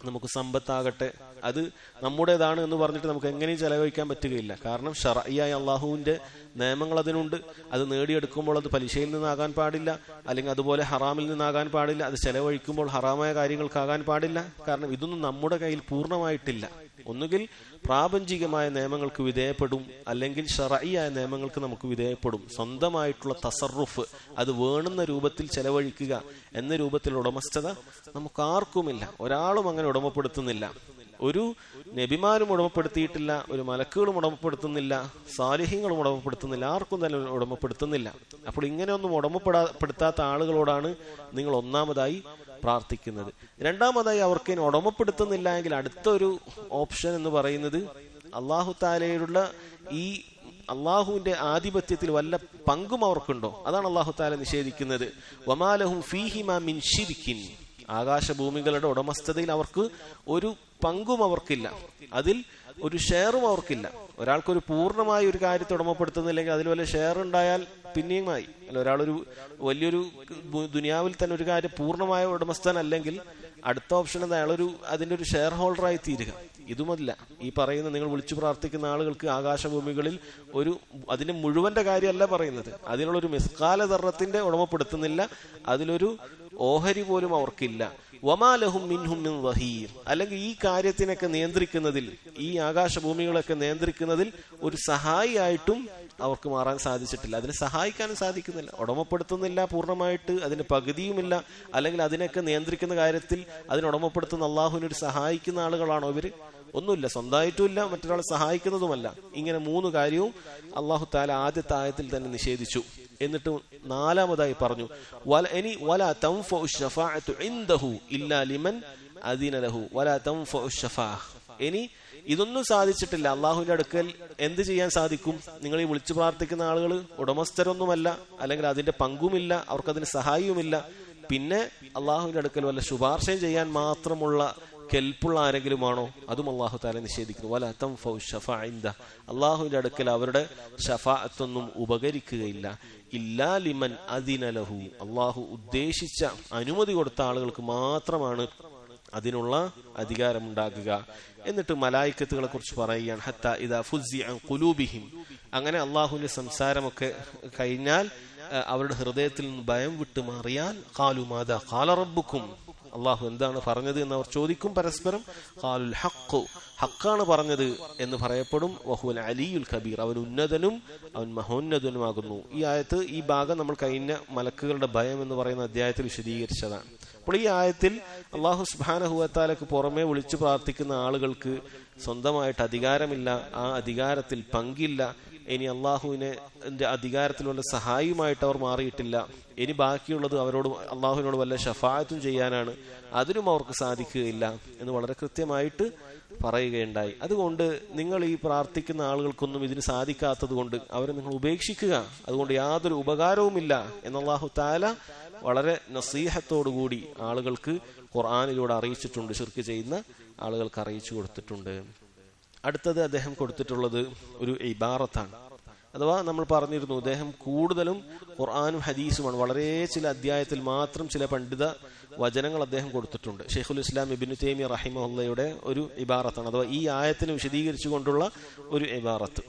നമുക്ക് സമ്പത്താകട്ടെ, അത് നമ്മുടേതാണ് എന്ന് പറഞ്ഞിട്ട് നമുക്ക് എങ്ങനെയും ചെലവഴിക്കാൻ പറ്റുകയില്ല. കാരണം ശർഈയായ അള്ളാഹുവിന്റെ നിയമങ്ങൾ അതിനുണ്ട്. അത് നേടിയെടുക്കുമ്പോൾ അത് പലിശയിൽ നിന്നാകാൻ പാടില്ല, അല്ലെങ്കിൽ അതുപോലെ ഹറാമിൽ നിന്നാകാൻ പാടില്ല. അത് ചെലവഴിക്കുമ്പോൾ ഹറാമായ കാര്യങ്ങൾക്കാകാൻ പാടില്ല. കാരണം ഇതൊന്നും നമ്മുടെ കയ്യിൽ പൂർണ്ണമായിട്ടില്ല. ഒന്നുകിൽ പ്രാപഞ്ചികമായ നിയമങ്ങൾക്ക് വിധേയപ്പെടും, അല്ലെങ്കിൽ ശർഈയായ നിയമങ്ങൾക്ക് നമുക്ക് വിധേയപ്പെടും. സ്വന്തമായിട്ടുള്ള തസറുഫ്, അത് വേണ്ടുന്ന രൂപത്തിൽ ചെലവഴിക്കുക എന്ന രൂപത്തിൽ ഉടമസ്ഥത നമുക്ക് ആർക്കുമില്ല. ഒരാളും അങ്ങനെ ഉടമപ്പെടുത്തുന്നില്ല. ഒരു നബിമാരും ഉടമപ്പെടുത്തിയിട്ടില്ല, ഒരു മലക്കുകളും ഉടമപ്പെടുത്തുന്നില്ല, സാലിഹ്യങ്ങളും ഉടമപ്പെടുത്തുന്നില്ല, ആർക്കും തന്നെ ഉടമപ്പെടുത്തുന്നില്ല. അപ്പോൾ ഇങ്ങനെയൊന്നും ഉടമപ്പെടാത്ത ആളുകളോടാണ് നിങ്ങൾ ഒന്നാമതായി പ്രാർത്ഥിക്കുന്നത്. രണ്ടാമതായി അവർക്ക് ഉടമപ്പെടുത്തുന്നില്ല എങ്കിൽ അടുത്തൊരു ഓപ്ഷൻ എന്ന് പറയുന്നത് അള്ളാഹു താലയിലുള്ള ഈ അള്ളാഹുവിന്റെ ആധിപത്യത്തിൽ വല്ല പങ്കും അവർക്കുണ്ടോ, അതാണ് അള്ളാഹു താല നിഷേധിക്കുന്നത്. വമാലഹും ഫീഹിമാ മിൻ ശിർക്കിൻ, ആകാശഭൂമികളുടെ ഉടമസ്ഥതയിൽ അവർക്ക് ഒരു പങ്കും അവർക്കില്ല, അതിൽ ഒരു ഷെയറും അവർക്കില്ല. ഒരാൾക്കൊരു പൂർണ്ണമായ ഒരു കാര്യത്തെ ഉടമപ്പെടുത്തുന്നില്ലെങ്കിൽ അതിൽ വല്ല ഷെയർ ഉണ്ടായാൽ പിന്നെയുമായി അല്ല. ഒരാളൊരു വലിയൊരു ദുനിയാവിൽ തന്നെ ഒരു കാര്യം പൂർണ്ണമായ ഉടമസ്ഥൻ അല്ലെങ്കിൽ അടുത്ത ഓപ്ഷൻ എന്താ, അയാളൊരു അതിന്റെ ഒരു ഷെയർ ഹോൾഡറായി തീരുക. ഇതുമല്ല ഈ പറയുന്ന നിങ്ങൾ വിളിച്ചു പ്രാർത്ഥിക്കുന്ന ആളുകൾക്ക് ആകാശഭൂമികളിൽ ഒരു അതിന്റെ മുഴുവന്റെ കാര്യമല്ല പറയുന്നത്, അതിനുള്ളൊരു മിസ്കാല ദർറത്തിന്റെ ഉടമപ്പെടുത്തുന്നില്ല, അതിലൊരു ഓഹരി പോലും അവർക്കില്ല. വമാലഹും മിൻഹും മിൻ വഹീർ, അല്ലെങ്കിൽ ഈ കാര്യത്തിനൊക്കെ നിയന്ത്രിക്കുന്നതിൽ, ഈ ആകാശഭൂമികളൊക്കെ നിയന്ത്രിക്കുന്നതിൽ ഒരു സഹായിയായിട്ടും അവർക്ക് മാറാൻ സാധിച്ചിട്ടില്ല. അതിനെ സഹായിക്കാനും സാധിക്കുന്നില്ല, ഉടമപ്പെടുത്തുന്നില്ല പൂർണ്ണമായിട്ട്, അതിന്റെ പകുതിയുമില്ല. അല്ലെങ്കിൽ അതിനൊക്കെ നിയന്ത്രിക്കുന്ന കാര്യത്തിൽ അതിനെ ഉടമപ്പെടുത്തുന്ന അള്ളാഹുവിനെ ഒരു സഹായിക്കുന്ന ആളുകളാണോ ഇവര്? ഒന്നുമില്ല, സ്വന്തമായിട്ടുമില്ല, മറ്റൊരാളെ സഹായിക്കുന്നതുമല്ല. ഇങ്ങനെ മൂന്ന് കാര്യവും അള്ളാഹു താല ആദ്യത്തെ ആയത്തിൽ തന്നെ നിഷേധിച്ചു. എന്നിട്ട് നാലാമതായി പറഞ്ഞു ഇനി വലാ തൻഫഉ ശഫാഅതു ഇൻദഹു ഇല്ലാ ലിമൻ അദിന ലഹു വലാ തൻഫഉ ശഫാഅ. ഇനി ഇതൊന്നും സാധിച്ചിട്ടില്ല, അള്ളാഹുവിന്റെ അടുക്കൽ എന്ത് ചെയ്യാൻ സാധിക്കും? നിങ്ങൾ ഈ വിളിച്ചു പ്രാർത്ഥിക്കുന്ന ആളുകൾ ഉടമസ്ഥരൊന്നുമല്ല, അല്ലെങ്കിൽ അതിന്റെ പങ്കുമില്ല, അവർക്കതിന് സഹായവുമില്ല. പിന്നെ അള്ളാഹുവിന്റെ അടുക്കൽ വല്ല ശുപാർശയും ചെയ്യാൻ മാത്രമുള്ള കെൽപ്പുള്ള ആരെങ്കിലുമാണോ? അതും അള്ളാഹു താല നിഷേധിക്കുന്നു. വലാ തൻഫഉ ശഫാഅ ഇൻദഹു, അള്ളാഹുവിന്റെ അടുക്കൽ അവരുടെ ശഫാഅത്തൊന്നും ഉപകരിക്കുകയില്ല. ഇല്ലാ ലിമൻ അദിന ലഹു, അള്ളാഹു ഉദ്ദേശിച്ച അനുമതി കൊടുത്ത ആളുകൾക്ക് മാത്രമാണ് അതിനുള്ള അധികാരമുണ്ടാകുക. എന്നിട്ട് മലായിക്കത്തുകളെ കുറിച്ച് പറയുകയാണ്, ഹത്താ ഇദാ ഫുസിഅ അൻ ഖുലൂബിഹിം, അങ്ങനെ അള്ളാഹുവിന്റെ സംസാരമൊക്കെ കഴിഞ്ഞാൽ അവരുടെ ഹൃദയത്തിൽ നിന്ന് ഭയം വിട്ടു മാറിയാൽ, ഖാലു മാദാ ഖാല റബ്ബുക്കും, അള്ളാഹു എന്താണ് പറഞ്ഞത് എന്ന് അവർ ചോദിക്കും പരസ്പരം. ഖാലുൽ ഹഖ്, ഹക്കാണ് പറഞ്ഞത് എന്ന് പറയപ്പെടും. വഹുവൽ അലിയുൽ കബീർ, അവൻ ഉന്നതനും അവൻ മഹോന്നതനുമാകുന്നു. ഈ ആയത്ത്, ഈ ഭാഗം നമ്മൾ കഴിഞ്ഞ മലക്കുകളുടെ ഭയം എന്ന് പറയുന്ന അധ്യായത്തിൽ വിശദീകരിച്ചതാണ്. അപ്പോൾ ഈ ആയത്തിൽ അള്ളാഹു സുബ്ഹാനഹു വ തആലക്ക് പുറമെ വിളിച്ചു പ്രാർത്ഥിക്കുന്ന ആളുകൾക്ക് സ്വന്തമായിട്ട് അധികാരമില്ല, ആ അധികാരത്തിൽ പങ്കില്ല. ഇനി അള്ളാഹുവിനെ അധികാരത്തിൽ വല്ല സഹായിയുമായിട്ട് അവർ മാറിയിട്ടില്ല. ഇനി ബാക്കിയുള്ളത് അവരോട് അള്ളാഹുവിനോട് വല്ല ഷഫാഅത്തും ചെയ്യാനാണ്, അതിനും അവർക്ക് സാധിക്കുകയില്ല എന്ന് വളരെ കൃത്യമായിട്ട് പറയുകയുണ്ടായി. അതുകൊണ്ട് നിങ്ങൾ ഈ പ്രാർത്ഥിക്കുന്ന ആളുകൾക്കൊന്നും ഇതിന് സാധിക്കാത്തത് കൊണ്ട് അവരെ നിങ്ങൾ ഉപേക്ഷിക്കുക, അതുകൊണ്ട് യാതൊരു ഉപകാരവുമില്ല എന്ന് അല്ലാഹു തആല വളരെ നസീഹത്തോടുകൂടി ആളുകൾക്ക് ഖുർആനിലൂടെ അറിയിച്ചിട്ടുണ്ട്. ശിർക്ക് ചെയ്യുന്ന ആളുകൾക്ക് അറിയിച്ചു കൊടുത്തിട്ടുണ്ട്. അടുത്തത് അദ്ദേഹം കൊടുത്തിട്ടുള്ളത് ഒരു ഇബാറത്താണ്, അഥവാ നമ്മൾ പറഞ്ഞിരുന്നു അദ്ദേഹം കൂടുതലും ഖുർആനും ഹദീസുമാണ്, വളരെ ചില അധ്യായത്തിൽ മാത്രം ചില പണ്ഡിത വചനങ്ങൾ അദ്ദേഹം കൊടുത്തിട്ടുണ്ട്. ഷെയ്ഖുൽ ഇസ്ലാം ഇബ്നു തൈമിയ്യ റഹിമഹുള്ളയുടെ ഒരു ഇബാറത്താണ്, അഥവാ ഈ ആയത്തിനെ വിശദീകരിച്ചുകൊണ്ടുള്ള ഒരു ഇബാറത്ത്.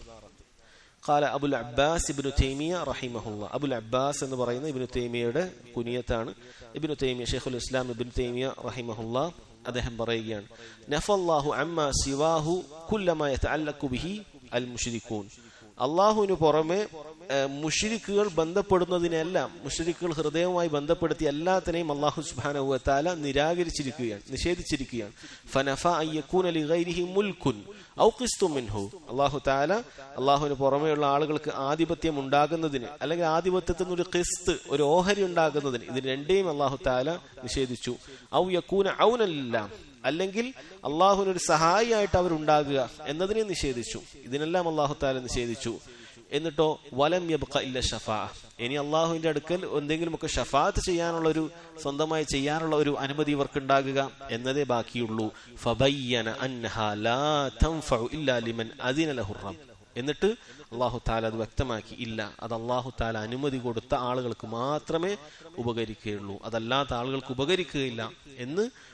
ഖാല അബുൽ അബ്ബാസ് ഇബ്നു തൈമിയ്യ റഹിമഹുള്ള, അബുൽ അബ്ബാസ് എന്ന് പറയുന്ന ഇബ്നു തൈമിയ്യയുടെ കുനിയത്താണ്. ഇബ്നു തൈമിയ്യ, ഷെയ്ഖുൽ ഇസ്ലാം ഇബ്നു തൈമിയ്യ റഹിമഹുള്ള അദ്ദേഹം പറയുകയാണ്, നഫല്ലാഹു അമ്മാ സിവാഹു കുല്ലമാ യതഅല്ലഖു ബിഹി അൽ മുശ്രികൂൻ, അള്ളാഹുവിന് പുറമെ മുശ്രിക്കുകൾ ബന്ധപ്പെടുന്നതിനെല്ലാം, മുശ്രിക്കുകൾ ഹൃദയവുമായി ബന്ധപ്പെടുത്തിയ എല്ലാത്തിനെയും അള്ളാഹു സുബ്ഹാനഹു വ തആല നിരാകരിച്ചിരിക്കുകയാണ്, നിഷേധിച്ചിരിക്കുകയാണ്. ഫനഫ അൻ യകൂന ലിഗൈരിഹി മുൽകുൻ ഔ ഖിസ്തും മിൻഹു, അള്ളാഹു തആല അള്ളാഹുവിന് പുറമെയുള്ള ആളുകൾക്ക് ആധിപത്യം ഉണ്ടാകുന്നതിന്, അല്ലെങ്കിൽ ആധിപത്യത്തിൽ നിന്ന് ഒരു ഖിസ്ത്, ഒരു ഓഹരി ഉണ്ടാകുന്നതിന്, ഇതിന് രണ്ടേയും അള്ളാഹു തആല നിഷേധിച്ചു. ഔ യകൂന ഔനലില്ലാ, അല്ലെങ്കിൽ അള്ളാഹുവിനൊരു സഹായിയായിട്ട് അവരുണ്ടാകുക എന്നതിനെ നിഷേധിച്ചു. ഇതിനെല്ലാം അള്ളാഹു തആല നിഷേധിച്ചു. എന്നിട്ടോ വലം യബ്ഖ ഇല്ല ഷഫാഅ, ഇനി അള്ളാഹുവിന്റെ അടുക്കൽ എന്തെങ്കിലുമൊക്കെ ഷഫാഅത്ത് ചെയ്യാനുള്ള ഒരു, സ്വന്തമായി ചെയ്യാനുള്ള ഒരു അനുമതി ഇവർക്ക് ഉണ്ടാകുക എന്നതേ ബാക്കിയുള്ളൂ. ഫബയ്യന അൻഹാ ലാ തൻഫഉ ഇല്ലാ ലിമൻ അദിന ലഹു റബ്ബ്, എന്നിട്ട് അള്ളാഹു താല അത് വ്യക്തമാക്കി, ഇല്ല, അത് അള്ളാഹു താല അനുമതി കൊടുത്ത ആളുകൾക്ക് മാത്രമേ ഉപകരിക്കുകയുള്ളൂ, അതല്ലാത്ത ആളുകൾക്ക് ഉപകരിക്കുകയില്ല എന്ന്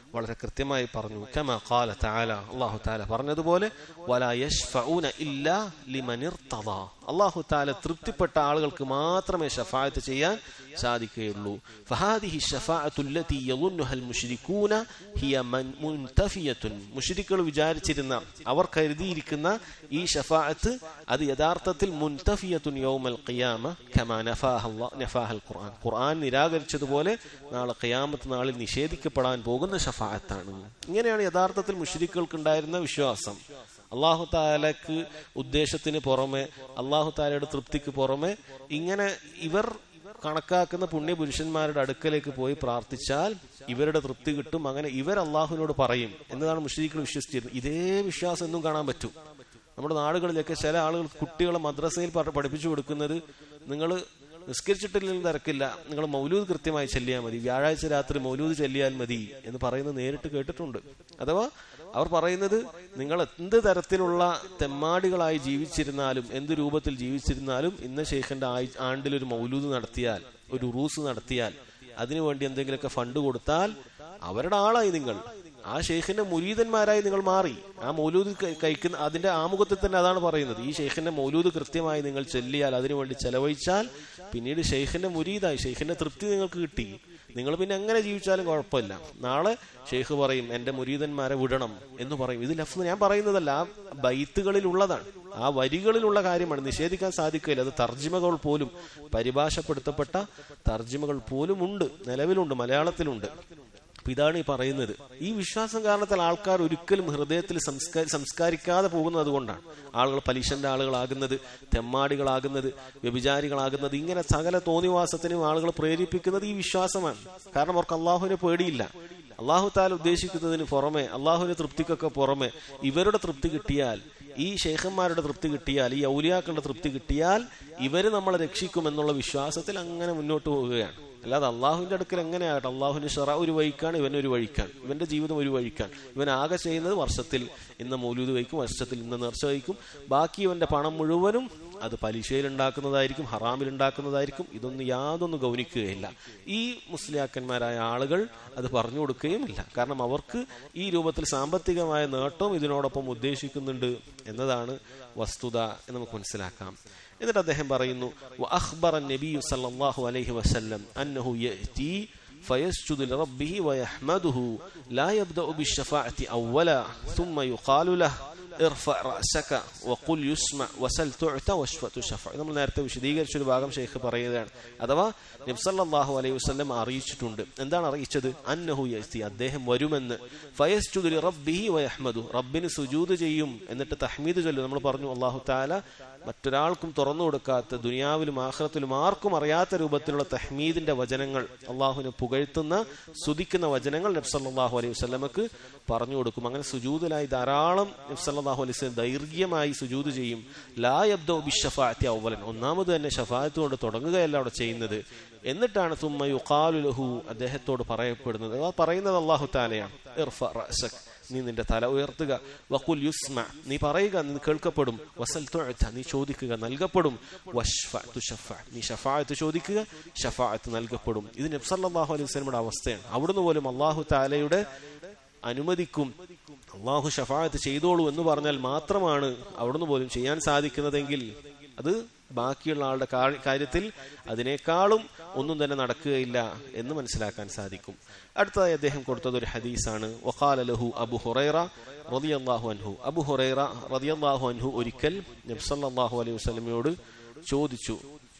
വളരെ കൃത്യമായി പറഞ്ഞു. കമാ ഖാല തആല, അല്ലാഹു തആല പറഞ്ഞതുപോലെ, വലാ യശ്ഫഊന ഇല്ലാ ലിമൻ ഇർതദാ, അല്ലാഹു തആല തൃപ്തിപ്പെട്ട ആളുകൾക്ക് മാത്രമേ ശഫാഅത്ത് ചെയ്യാൻ സാധിക്കുകയുള്ളൂ. ഫഹാദിഹി ശഫാഅത്തു അല്ലതി യളുന്നുഹൽ മുശ്രികൂന ഹിയ മുൻതഫിയത്തുൻ, മുശ്രിക്കുകൾ വിചാരിച്ചിരുന്ന, അവർ കരുതിയിരിക്കുന്ന ഈ ശഫാഅത്ത് അത് യഥാർത്ഥത്തിൽ മുൻതഫിയത്തുൻ യൗമൽ ഖിയാമ കമാ നഫാഹ അല്ലാഹ് നഫാഹൽ ഖുർആൻ, ഖുർആൻ നിരാകരിച്ചതുപോലെ നാളെ ഖിയാമത്ത് നാളിൽ നിഷേധിക്കപ്പെടാൻ പോകുന്ന ശഫാഅത്താണ്. ഇങ്ങനെയാണ് യഥാർത്ഥത്തിൽ മുശ്രിക്കുകൾക്ക് ഉണ്ടായിരുന്ന വിശ്വാസം. അള്ളാഹു താലക്ക് ഉദ്ദേശത്തിന് പുറമെ, അള്ളാഹു താലയുടെ തൃപ്തിക്ക് പുറമെ ഇങ്ങനെ ഇവർ കണക്കാക്കുന്ന പുണ്യപുരുഷന്മാരുടെ അടുക്കലേക്ക് പോയി പ്രാർത്ഥിച്ചാൽ ഇവരുടെ തൃപ്തി കിട്ടും, അങ്ങനെ ഇവർ അള്ളാഹുവിനോട് പറയും എന്നതാണ് മുശ്രിക്കുകൾ വിശ്വസിച്ചിരുന്നത്. ഇതേ വിശ്വാസം എന്നും കാണാൻ പറ്റും. നമ്മുടെ നാടുകളിലൊക്കെ ചില ആളുകൾ കുട്ടികളെ മദ്രസയിൽ പഠിപ്പിച്ചു കൊടുക്കുന്നത്, നിങ്ങൾ നിസ്കരിച്ചിട്ടില്ലെങ്കിൽ തിരക്കില്ല, നിങ്ങൾ മൗലൂദ് കൃത്യമായി ചെല്ലിയാൽ മതി, വ്യാഴാഴ്ച രാത്രി മൗലൂദ് ചെല്ലിയാൽ മതി എന്ന് പറയുന്നത് നേരിട്ട് കേട്ടിട്ടുണ്ട്. അഥവാ അവർ പറയുന്നത്, നിങ്ങൾ എന്ത് തരത്തിലുള്ള തെമ്മാടികളായി ജീവിച്ചിരുന്നാലും, എന്ത് രൂപത്തിൽ ജീവിച്ചിരുന്നാലും, ഇന്ന ശൈഖിന്റെ ആണ്ടിലൊരു മൗലൂദ് നടത്തിയാൽ, ഒരു ഉറൂസ് നടത്തിയാൽ, അതിനുവേണ്ടി എന്തെങ്കിലുമൊക്കെ ഫണ്ട് കൊടുത്താൽ അവരുടെ ആളായി നിങ്ങൾ, ആ ഷെയ്ഖിന്റെ മുരീദന്മാരായി നിങ്ങൾ മാറി. ആ മൗലൂദ് കഴിക്കുന്ന അതിന്റെ ആമുഖത്തിൽ തന്നെ അതാണ് പറയുന്നത്. ഈ ഷെയ്ഖിന്റെ മൗലൂദ് കൃത്യമായി നിങ്ങൾ ചെല്ലിയാൽ, അതിനുവേണ്ടി ചെലവഴിച്ചാൽ പിന്നീട് ഷെയ്ഖിന്റെ മുരീദായി, ഷെയ്ഖിന്റെ തൃപ്തി നിങ്ങൾക്ക് കിട്ടി. നിങ്ങൾ പിന്നെ എങ്ങനെ ജീവിച്ചാലും കുഴപ്പമില്ല. നാളെ ഷെയ്ഖ് പറയും എന്റെ മുരീദന്മാരെ വിടണം എന്ന് പറയും. ഇത് ലഫ്സ് ഞാൻ പറയുന്നതല്ല, ആ ബൈത്തുകളിൽ ഉള്ളതാണ്, ആ വരികളിലുള്ള കാര്യമാണ്, നിഷേധിക്കാൻ സാധിക്കില്ല. അത് തർജിമകൾ പോലും, പരിഭാഷപ്പെടുത്തപ്പെട്ട തർജിമകൾ പോലും ഉണ്ട്, നിലവിലുണ്ട്, മലയാളത്തിലുണ്ട്. ഇതാണ് ഈ പറയുന്നത്. ഈ വിശ്വാസം കാരണത്താൽ ആൾക്കാർ ഒരിക്കലും ഹൃദയത്തിൽ സംസ്കാര സംസ്കാരിക്കാതെ പോകുന്നത് അതുകൊണ്ടാണ്. ആളുകൾ പലിശന്റെ ആളുകളാകുന്നത്, തെമ്മാടികളാകുന്നത്, വ്യഭിചാരികളാകുന്നത്, ഇങ്ങനെ സകല തോന്നിവാസത്തിനും ആളുകൾ പ്രേരിപ്പിക്കുന്നത് ഈ വിശ്വാസമാണ്. കാരണം അവർക്ക് അള്ളാഹുവിനെ പേടിയില്ല. അള്ളാഹു താല ഉദ്ദേശിക്കുന്നതിന് പുറമെ, അള്ളാഹുവിന്റെ തൃപ്തിക്കൊക്കെ പുറമെ ഇവരുടെ തൃപ്തി കിട്ടിയാൽ, ഈ ശൈഖന്മാരുടെ തൃപ്തി കിട്ടിയാൽ, ഈ ഔലിയാക്കളുടെ തൃപ്തി കിട്ടിയാൽ ഇവര് നമ്മളെ രക്ഷിക്കുമെന്നുള്ള വിശ്വാസത്തിൽ അങ്ങനെ മുന്നോട്ട് പോവുകയാണ്. അല്ലാതെ അള്ളാഹുവിന്റെ അടുക്കൽ എങ്ങനെയാകട്ടെ, അള്ളാഹുവിന്റെ ഷറ ഒരു വഴിക്കാണ്, ഇവനൊരു വഴിക്കാണ്, ഇവന്റെ ജീവിതം ഒരു വഴിക്കാണ്. ഇവൻ ആകെ ചെയ്യുന്നത് വർഷത്തിൽ ഇന്ന് മൗലൂദ് വയ്ക്കും, വർഷത്തിൽ ഇന്ന് നേർച്ച വയ്ക്കും, ബാക്കി ഇവന്റെ പണം മുഴുവനും അത് പലിശയിൽ ഉണ്ടാക്കുന്നതായിരിക്കും, ഹറാമിൽ ഉണ്ടാക്കുന്നതായിരിക്കും. ഇതൊന്നും യാതൊന്നും ഗൗനിക്കുകയില്ല. ഈ മുസ്ലിയാക്കന്മാരായ ആളുകൾ അത് പറഞ്ഞു കൊടുക്കുകയും ഇല്ല. കാരണം അവർക്ക് ഈ രൂപത്തിൽ സാമ്പത്തികമായ നേട്ടവും ഇതിനോടൊപ്പം ഉദ്ദേശിക്കുന്നുണ്ട് എന്നതാണ് വസ്തുത എന്ന് നമുക്ക് മനസ്സിലാക്കാം. എന്നിട്ട് അദ്ദേഹം പറയുന്നു, വഅഖ്ബറ നബിയു സല്ലല്ലാഹു അലൈഹി വസല്ലം അന്നഹു യഅതി ഫയസ്ജുദു ലിറബ്ബിഹി വയഹ്മദുഹു ലാ യബ്ദഉ ബിശ്ശഫാഅത്തി അവ്വല ثم يقال له ارفع رأسك وقل يسمع وسل تعطى واشفع تشفع. നമ്മൾ നേരത്തെ വിശദീകരിച്ച ഒരു ഭാഗം ഷെയ്ഖ് പറയുകയാണ്. അഥവാ നബി സല്ലല്ലാഹു അലൈഹി വസല്ലം അറിയിച്ചിട്ടുണ്ട്. എന്താണ് അറിയിച്ചത്? അന്നഹു യഅതി, അദ്ദേഹം വരുമെന്ന്, ഫയസ്ജുദു ലിറബ്ബിഹി വയഹ്മദു, റബ്ബിന് സുജൂദ് ചെയ്യും, എന്നിട്ട് തഹ്മീദ് ചൊല്ലും. നമ്മൾ പറഞ്ഞു അല്ലാഹു തആല മറ്റൊരാൾക്കും തുറന്നു കൊടുക്കാത്ത, ദുനിയാവിലും ആഖിറത്തിലും ആർക്കും അറിയാത്ത രൂപത്തിലുള്ള തഹ്മീദിന്റെ വചനങ്ങൾ, അള്ളാഹുവിനെ പുകഴ്ത്തുന്ന സ്തുതിക്കുന്ന വചനങ്ങൾ നബി സല്ലല്ലാഹു അലൈഹി വസല്ലമക്ക് പറഞ്ഞു കൊടുക്കും. അങ്ങനെ സുജൂദിലായി ധാരാളം നബി സല്ലല്ലാഹു അലൈഹി വസല്ലം ദൈർഘ്യമായി സുജൂദ് ചെയ്യും. ലാ യബ്ദഉ ബിശ്ശഫാഅത്തി അവ്വലൻ, ഒന്നാമത് തന്നെ ശഫാഅത്ത് കൊണ്ട് തുടങ്ങുകയല്ല അവിടെ ചെയ്യുന്നത്. എന്നിട്ടാണ് തുമ്മ യുഖാലു ലഹു, അദ്ദേഹത്തോട് പറയപ്പെടുന്നത്, ആ പറയുന്നത് അല്ലാഹു തആലയാണ്. ഇർഫ റഅസക, നീ നിന്റെ തല ഉയർത്തുക, വഖുൽ യുസ്മ, നീ പറയുക, നീ കേൾക്കപ്പെടും, വസൽ തുഅത, നീ ചോദിക്കുക, നൽകപ്പെടും, വശ്ഫഅ തുശഫഅ, നീ ശഫാഅത്ത് ചോദിക്കുക, ശഫാഅത്ത് നൽകപ്പെടും. ഇത് നബി സല്ലല്ലാഹു അലൈഹി വസല്ലമയുടെ അവസ്ഥയാണ്. അവിടുന്ന് പോലും അല്ലാഹു തആലയുടെ അനുമതിക്കും അള്ളാഹു ശഫാഅത്ത് ചെയ്തോളൂ എന്ന് പറഞ്ഞാൽ മാത്രമാണ് അവിടുന്ന് പോലും ചെയ്യാൻ സാധിക്കുന്നതെങ്കിൽ അത് ബാക്കിയുള്ള ആളുടെ കാര്യത്തിൽ അതിനേക്കാളും ഒന്നും തന്നെ നടക്കുകയില്ല എന്ന് മനസ്സിലാക്കാൻ സാധിക്കും. അടുത്തതായി അദ്ദേഹം കൊടുത്തത് ഒരു ഹദീസാണ്. വഖാല ലഹു അബു ഹുറൈറ റളിയല്ലാഹു അൻഹു, അബു ഹുറൈറ റളിയല്ലാഹു അൻഹു ഒരിക്കൽ നബി സല്ലല്ലാഹു അലൈഹി വസല്ലമയോട് ചോദിച്ചു,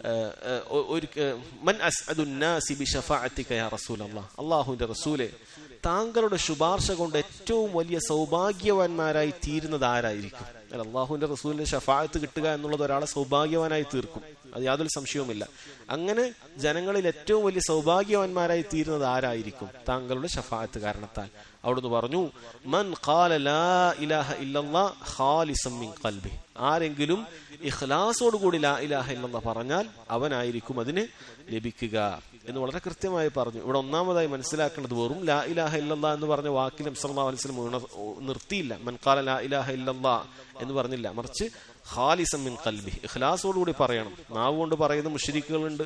മൻ അസ്അദുൻ നാസി ബിശഫാഅതിക യാ റസൂലല്ലാഹ്, അല്ലാഹുവിന്റെ റസൂലേ, താങ്കളുടെ ശുപാർശ കൊണ്ട് ഏറ്റവും വലിയ സൗഭാഗ്യവാന്മാരായി തീരുന്നത് ആരായിരിക്കും? അല്ല, അള്ളാഹുവിന്റെ റസൂലിന്റെ ശഫാഅത്ത് കിട്ടുക എന്നുള്ളത് ഒരാളെ സൗഭാഗ്യവാനായി തീർക്കും, അത് യാതൊരു സംശയവുമില്ല. അങ്ങനെ ജനങ്ങളിൽ ഏറ്റവും വലിയ സൗഭാഗ്യവാന്മാരായി തീരുന്നത് ആരായിരിക്കും? താങ്കളുടെ ശഫാഅത്ത് കാരണത്താൽ. അവിടുന്ന് പറഞ്ഞു, മൻ ഖാല ലാ ഇലാഹ ഇല്ലല്ലാഹ് ഖാലിസൻ മിൻ ഖൽബി, ആരെങ്കിലും ഇഖ്ലാസോട് കൂടി ലാ ഇലാഹ ഇല്ലല്ലാഹ് പറഞ്ഞാൽ അവനായിരിക്കും അതിന് ലഭിക്കുക എന്ന് വളരെ കൃത്യമായി പറഞ്ഞു. ഇവിടെ ഒന്നാമതായി മനസ്സിലാക്കേണ്ടത് വെറും ലാ ഇലാഹ ഇല്ലല്ലാഹ് എന്ന് പറഞ്ഞ വാക്കിൽ നബി സല്ലല്ലാഹു അലൈഹി വസല്ലം നിർത്തിയില്ല. മൻ ഖാല ലാ ഇലാഹ ഇല്ലല്ലാഹ് എന്ന് പറഞ്ഞില്ല, മറിച്ച് ഖാലിസൻ മിൻ ഖൽബി, ഇഖ്ലാസോട് കൂടി പറയണം. നാവ് കൊണ്ട് പറയുന്ന മുശ്രിക്കുകളുണ്ട്,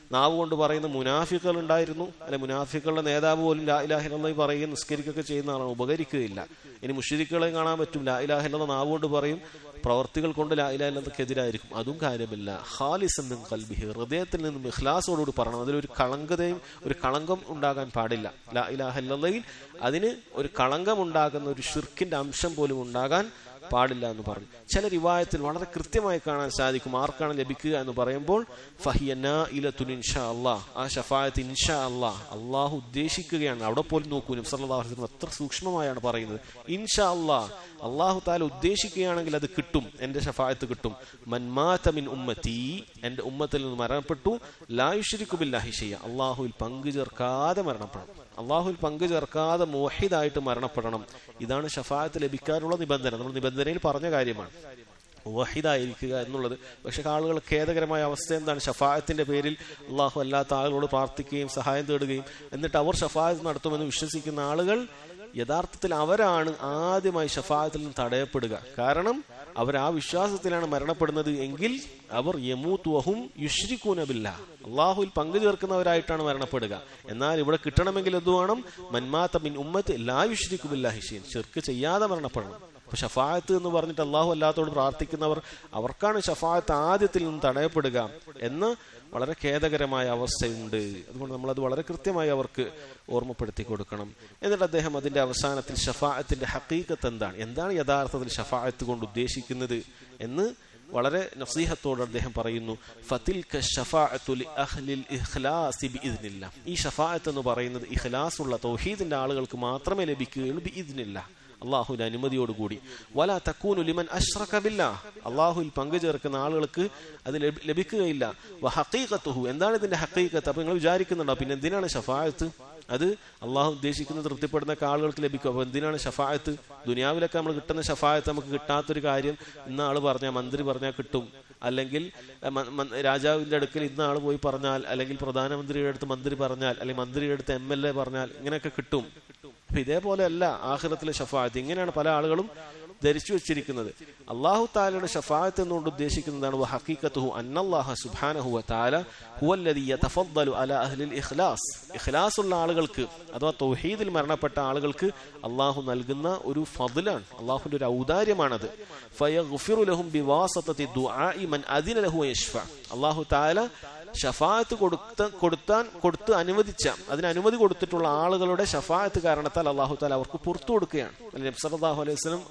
നാവ് കൊണ്ട് പറയുന്ന മുനാഫിക്കുകൾ ഉണ്ടായിരുന്നു. അല്ലെ, മുനാഫിക്കുകളുടെ നേതാവ് പോലും ലാ ഇലാഹ ഇല്ലല്ലാഹ് പറയുകയും നിസ്കരിക്കുകയൊക്കെ ചെയ്യുന്ന ആളാണ്, ഉപകരിക്കുകയില്ല. ഇനി മുശ്രിക്കുകളെ കാണാൻ പറ്റും, ലാ ഇലാഹ ഇല്ലല്ലാഹ് നാവ് കൊണ്ട് പറയും, പ്രവർത്തികൾ കൊണ്ട് ലാ ഇലാഹ ഇല്ലല്ലാഹ്ക്ക് എതിരായിരിക്കും. അതും കാര്യമില്ല. ഖാലിസൻ മിൻ ഖൽബിഹി, ഹൃദയത്തിൽ നിന്നും ഇഖ്ലാസോടുകൂടി പറയണം. അതിലൊരു കളങ്കതയും ഒരു കളങ്കം ഉണ്ടാകാൻ പാടില്ല. ലാ ഇലാഹ ഇല്ലല്ലാഹയിൽ അതിന് ഒരു കളങ്കം ഉണ്ടാകുന്ന ഒരു ഷിർക്കിന്റെ അംശം പോലും ഉണ്ടാകാൻ പാടില്ല എന്ന് പറഞ്ഞു. ചില റിവായത്തിൽ വളരെ കൃത്യമായി കാണാൻ സാധിക്കും ആർക്കാണ് ലഭിക്കുക എന്ന് പറയുമ്പോൾ ഫഹിയനാഇലത്തുൻ ഇൻഷാ അല്ലാഹ്, ആ ഷഫാഅത്ത് ഇൻഷാ അല്ലാഹ്, അള്ളാഹു ഉദ്ദേശിക്കുകയാണ്. അവിടെ പോലും നോക്കൂ, നബി സല്ലല്ലാഹു അലൈഹി വസല്ലം എത്ര സൂക്ഷ്മമായാണ് പറയുന്നത്. ഇൻഷാ അല്ലാഹ്, അള്ളാഹു തആല ഉദ്ദേശിക്കുകയാണെങ്കിൽ അത് കിട്ടും, എന്റെ ഷഫാഅത്ത് കിട്ടും. മൻ മാത മിൻ ഉമ്മത്തി, എന്റെ ഉമ്മത്തിൽ നിന്ന് മരണപ്പെട്ടു, ലാ യുശ്രികു ബില്ലാഹി ഷൈഅ, അള്ളാഹുവിൽ പങ്കു ചേർക്കാതെ മരണപ്പെടണം, അള്ളാഹുവിൽ പങ്കു ചേർക്കാതെ മുവഹിദായിട്ട് മരണപ്പെടണം. ഇതാണ് ഷഫാഅത്ത് ലഭിക്കാനുള്ള നിബന്ധന. നമ്മൾ നിബന്ധനയിൽ പറഞ്ഞ കാര്യമാണ് മുവഹിദായിരിക്കുക എന്നുള്ളത്. പക്ഷെ ആളുകൾ ഖേദകരമായ അവസ്ഥ എന്താണ്? ഷഫാഅത്തിന്റെ പേരിൽ അള്ളാഹു അല്ലാത്ത ആളുകളോട് പ്രാർത്ഥിക്കുകയും സഹായം തേടുകയും എന്നിട്ട് അവർ ഷഫാഅത്ത് നടത്തുമെന്ന് വിശ്വസിക്കുന്ന ആളുകൾ യഥാർത്ഥത്തിൽ അവരാണ് ആദ്യമായി ഷഫാഅത്തിൽ നിന്ന് തടയപ്പെടുക. കാരണം അവർ ആ വിശ്വാസത്തിലാണ് മരണപ്പെടുന്നത് എങ്കിൽ അവർ യമൂതു വഹും യുശ്രികൂന ബില്ലാഹ്, അള്ളാഹുവിൽ പങ്കു ചേർക്കുന്നവരായിട്ടാണ് മരണപ്പെടുക. എന്നാൽ ഇവിടെ കിട്ടണമെങ്കിൽ എന്ത് വേണം? മൻമാത മിൻ ഉമ്മത്തി ലാ യുശ്രികു ബില്ലാഹി ഷൈഅൻ, ശിർക്ക് ചെയ്യാതെ മരണപ്പെടണം. അപ്പൊ ഷഫാഅത്ത് എന്ന് പറഞ്ഞിട്ട് അള്ളാഹു അല്ലാത്തോട് പ്രാർത്ഥിക്കുന്നവർ, അവർക്കാണ് ഷഫാഅത്ത് ആദ്യത്തിൽ നിന്ന് തടയപ്പെടുക എന്ന് വളരെ ഖേദകരമായ അവസ്ഥയുണ്ട്. അതുകൊണ്ട് നമ്മളത് വളരെ കൃത്യമായി അവർക്ക് ഓർമ്മപ്പെടുത്തി കൊടുക്കണം. എന്നിട്ട് അദ്ദേഹം അതിന്റെ അവസാനത്തിൽ ഷഫാഅത്തിന്റെ ഹഖീഖത്ത് എന്താണ്, എന്താണ് യഥാർത്ഥത്തിൽ ഷഫാഅത്ത് കൊണ്ട് ഉദ്ദേശിക്കുന്നത് എന്ന് വളരെ നസീഹത്തോടെ അദ്ദേഹം പറയുന്നു. ഫതിൽക ശഫാഅത്തു ലിഅഹ്ലിൽ ഇഖ്ലാസി ബിഇദ്നില്ലാഹ്, ഈ ഷഫാഅത്ത് എന്ന് പറയുന്നത് ഇഖ്ലാസുള്ള തൗഹീദിന്റെ ആളുകൾക്ക് മാത്രമേ ലഭിക്കുകയുള്ളൂ, ബിഇദ്നില്ലാഹ്, അള്ളാഹുവിന്റെ അനുമതിയോടുകൂടി. വലാ തകൂനു ലിമൻ അശ്റക ബില്ലാഹ്, അള്ളാഹുവിൽ പങ്കു ചേർക്കുന്ന ആളുകൾക്ക് അത് ലഭിക്കുകയില്ല. വഹഖീഖത്തുഹു, എന്താണ് ഇതിന്റെ ഹഖീഖത്ത്? അപ്പൊ നിങ്ങൾ വിചാരിക്കുന്നുണ്ടോ പിന്നെ എന്തിനാണ് ഷഫാഅത്ത്? അത് അള്ളാഹു ഉദ്ദേശിക്കുന്ന തൃപ്തിപ്പെടുന്ന ആളുകൾക്ക് ലഭിക്കും. അപ്പൊ എന്തിനാണ് ഷഫാഅത്ത്? ദുനിയാവിലൊക്കെ നമ്മൾ കിട്ടുന്ന ഷഫാഅത്ത് നമുക്ക് കിട്ടാത്തൊരു കാര്യം ഇന്ന ആള് പറഞ്ഞാൽ, മന്ത്രി പറഞ്ഞാൽ കിട്ടും, അല്ലെങ്കിൽ രാജാവിന്റെ അടുക്കൽ ഇന്ന ആള് പോയി പറഞ്ഞാൽ, അല്ലെങ്കിൽ പ്രധാനമന്ത്രിയുടെ അടുത്ത് മന്ത്രി പറഞ്ഞാൽ, അല്ലെങ്കിൽ മന്ത്രിയുടെ അടുത്ത് എം എൽ എ പറഞ്ഞാൽ ഇങ്ങനെയൊക്കെ കിട്ടും. അപ്പൊ ഇതേപോലെ അല്ല ആഖിറത്തിലെ ഷഫാഅത്ത്. ഇങ്ങനെയാണ് പല ആളുകളും ധരിച്ചു വെച്ചിരിക്കുന്നത്. അല്ലാഹു തആലയുടെ ഷഫാഅത്ത് എന്നുകൊണ്ട് ഉദ്ദേശിക്കുന്നതാണ് വഹഖീഖത്തുഹു അന്നല്ലാഹ സുബ്ഹാനഹു വതആല ഹുവല്ലദീ യതഫദ്ദലു അലാ അഹ്ലിൽ ഇഖ്ലാസ്, ഇഖ്ലാസുള്ള ആളുകൾക്ക് അഥവാ തൗഹീദിൽ മരണപ്പെട്ട ആളുകൾക്ക് അല്ലാഹു നൽകുന്ന ഒരു ഫദ്ലാണ്, അല്ലാഹുവിന്റെ ഒരു ഔദാര്യമാണത്. ഫയഗ്ഫിറു ലഹും ബിവാസതതി ദുആഇ മൻ അദിന ലഹു യശ്ഫഅ, അല്ലാഹു തആല ഷഫാഅത്ത് കൊടുത്ത കൊടുത്താൻ കൊടുത്ത് അനുവദിച്ച, അതിന് അനുമതി കൊടുത്തിട്ടുള്ള ആളുകളുടെ ഷഫാഅത്ത് കാരണത്താൽ അല്ലാഹു തആല അവർക്ക് പുറത്തു കൊടുക്കുകയാണ്. നബി സല്ലല്ലാഹു അലൈഹി വസല്ലം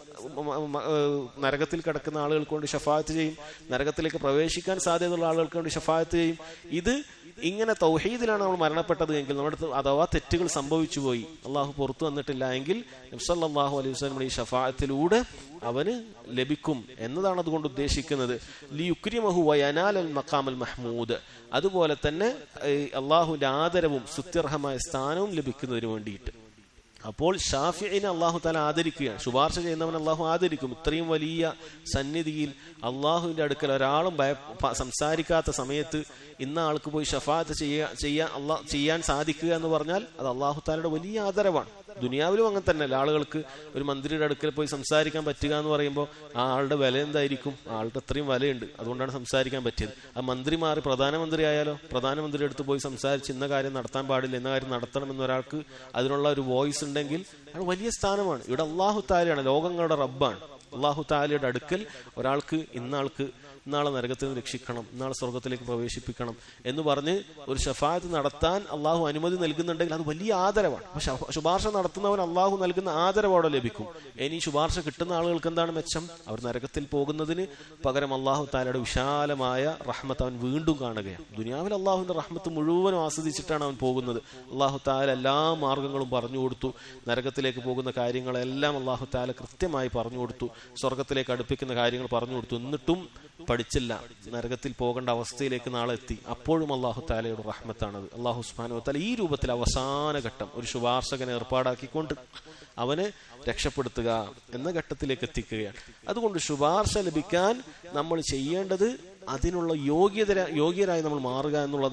നരകത്തിൽ കിടക്കുന്ന ആളുകൾക്ക് വേണ്ടി ഷഫാഅത്ത് ചെയ്യും, നരകത്തിലേക്ക് പ്രവേശിക്കാൻ സാധ്യതയുള്ള ആളുകൾക്ക് വേണ്ടി ഷഫാഅത്ത് ചെയ്യും. ഇത് ഇങ്ങനെ തൗഹീദിലാണ് നമ്മൾ മരണപ്പെട്ടത് എങ്കിൽ, നമ്മുടെ അഥവാ തെറ്റുകൾ സംഭവിച്ചു പോയി, അള്ളാഹു പുറത്തു വന്നിട്ടില്ല എങ്കിൽ നബി സല്ലല്ലാഹു അലൈഹി വസല്ലം ഈ ഷഫാഅത്തിലൂടെ അവന് ലഭിക്കും എന്നതാണ് അതുകൊണ്ട് ഉദ്ദേശിക്കുന്നത്. ലിയുക്രിമഹു വയനാലൽ മഖാമൽ മഹ്മൂദ്, അതുപോലെ തന്നെ അള്ളാഹുവിന്റെ ആദരവും സ്തുത്യർഹമായ സ്ഥാനവും ലഭിക്കുന്നതിന് വേണ്ടിയിട്ട്. അപ്പോൾ ഷാഫിഈനെ അള്ളാഹു തആല ആദരിക്കുകയാണ്, ശുപാർശ ചെയ്യുന്നവൻ അള്ളാഹു ആദരിക്കും. ഇത്രയും വലിയ സന്നിധിയിൽ അള്ളാഹുവിന്റെ അടുക്കൽ ഒരാളും ഭയ സംസാരിക്കാത്ത സമയത്ത് ഇന്ന ആൾക്ക് പോയി ഷഫാഅത്ത് ചെയ്യാ ചെയ്യാൻ അള്ളാഹ് ചെയ്യാൻ സാധിക്കുക എന്ന് പറഞ്ഞാൽ അത് അള്ളാഹു തആലയുടെ വലിയ ആദരവാണ്. ദുനിയാവിലും അങ്ങനെ തന്നെയല്ല, ആളുകൾക്ക് ഒരു മന്ത്രിയുടെ അടുക്കൽ പോയി സംസാരിക്കാൻ പറ്റുക എന്ന് പറയുമ്പോൾ ആ ആളുടെ വില എന്തായിരിക്കും? ആളുടെ അത്രയും വിലയുണ്ട്, അതുകൊണ്ടാണ് സംസാരിക്കാൻ പറ്റിയത്. ആ മന്ത്രി മാറി പ്രധാനമന്ത്രി ആയാലോ, പ്രധാനമന്ത്രിയുടെ അടുത്ത് പോയി സംസാരിച്ച് ഇന്ന കാര്യം നടത്താൻ പാടില്ല, ഇന്ന കാര്യം നടത്തണം എന്നൊരാൾക്ക് അതിനുള്ള ഒരു വോയിസ് ഉണ്ടെങ്കിൽ അത് വലിയ സ്ഥാനമാണ്. ഇവിടെ അള്ളാഹു തആലയാണ്, ലോകങ്ങളുടെ റബ്ബാണ്. അള്ളാഹു തആലയുടെ അടുക്കൽ ഒരാൾക്ക് ഇന്നാൾക്ക് ഇന്നാളെ നരകത്തിൽ നിന്ന് രക്ഷിക്കണം, ഇന്നാളെ സ്വർഗത്തിലേക്ക് പ്രവേശിപ്പിക്കണം എന്ന് പറഞ്ഞ് ഒരു ഷഫാഅത്ത് നടത്താൻ അള്ളാഹു അനുമതി നൽകുന്നുണ്ടെങ്കിൽ അത് വലിയ ആദരവാണ്. പക്ഷെ ശുപാർശ നടത്തുന്നവൻ അള്ളാഹു നൽകുന്ന ആദരവോടെ ലഭിക്കും. ഇനി ശുപാർശ കിട്ടുന്ന ആളുകൾക്ക് എന്താണ് മെച്ചം? അവർ നരകത്തിൽ പോകുന്നതിന് പകരം അള്ളാഹു തആലയുടെ വിശാലമായ റഹ്മത്ത് അവൻ വീണ്ടും കാണുകയാണ്. ദുനിയാവിൽ അള്ളാഹുവിന്റെ റഹ്മത്ത് മുഴുവനും ആസ്വദിച്ചിട്ടാണ് അവൻ പോകുന്നത്. അള്ളാഹു തആല എല്ലാ മാർഗങ്ങളും പറഞ്ഞു കൊടുത്തു, നരകത്തിലേക്ക് പോകുന്ന കാര്യങ്ങളെല്ലാം അള്ളാഹു തആല കൃത്യമായി പറഞ്ഞു കൊടുത്തു, സ്വർഗത്തിലേക്ക് അടുപ്പിക്കുന്ന കാര്യങ്ങൾ പറഞ്ഞു കൊടുത്തു. എന്നിട്ടും പഠിച്ചില്ല, നരകത്തിൽ പോകേണ്ട അവസ്ഥയിലേക്ക് നാളെ എത്തി. അപ്പോഴും അള്ളാഹു തആലയുടെ റഹ്മത്താണത്. അള്ളാഹു സുബ്ഹാനഹു വ തആല ഈ രൂപത്തിൽ അവസാന ഘട്ടം ഒരു ശുപാർശകനെ ഏർപ്പാടാക്കിക്കൊണ്ട് അവനെ രക്ഷപ്പെടുത്തുക എന്ന ഘട്ടത്തിലേക്ക് എത്തിക്കുകയാണ്. അതുകൊണ്ട് ശുപാർശ ലഭിക്കാൻ നമ്മൾ ചെയ്യേണ്ടത് അതിനുള്ള യോഗ്യത യോഗ്യരായി നമ്മൾ മാറുക എന്നുള്ളതാണ്.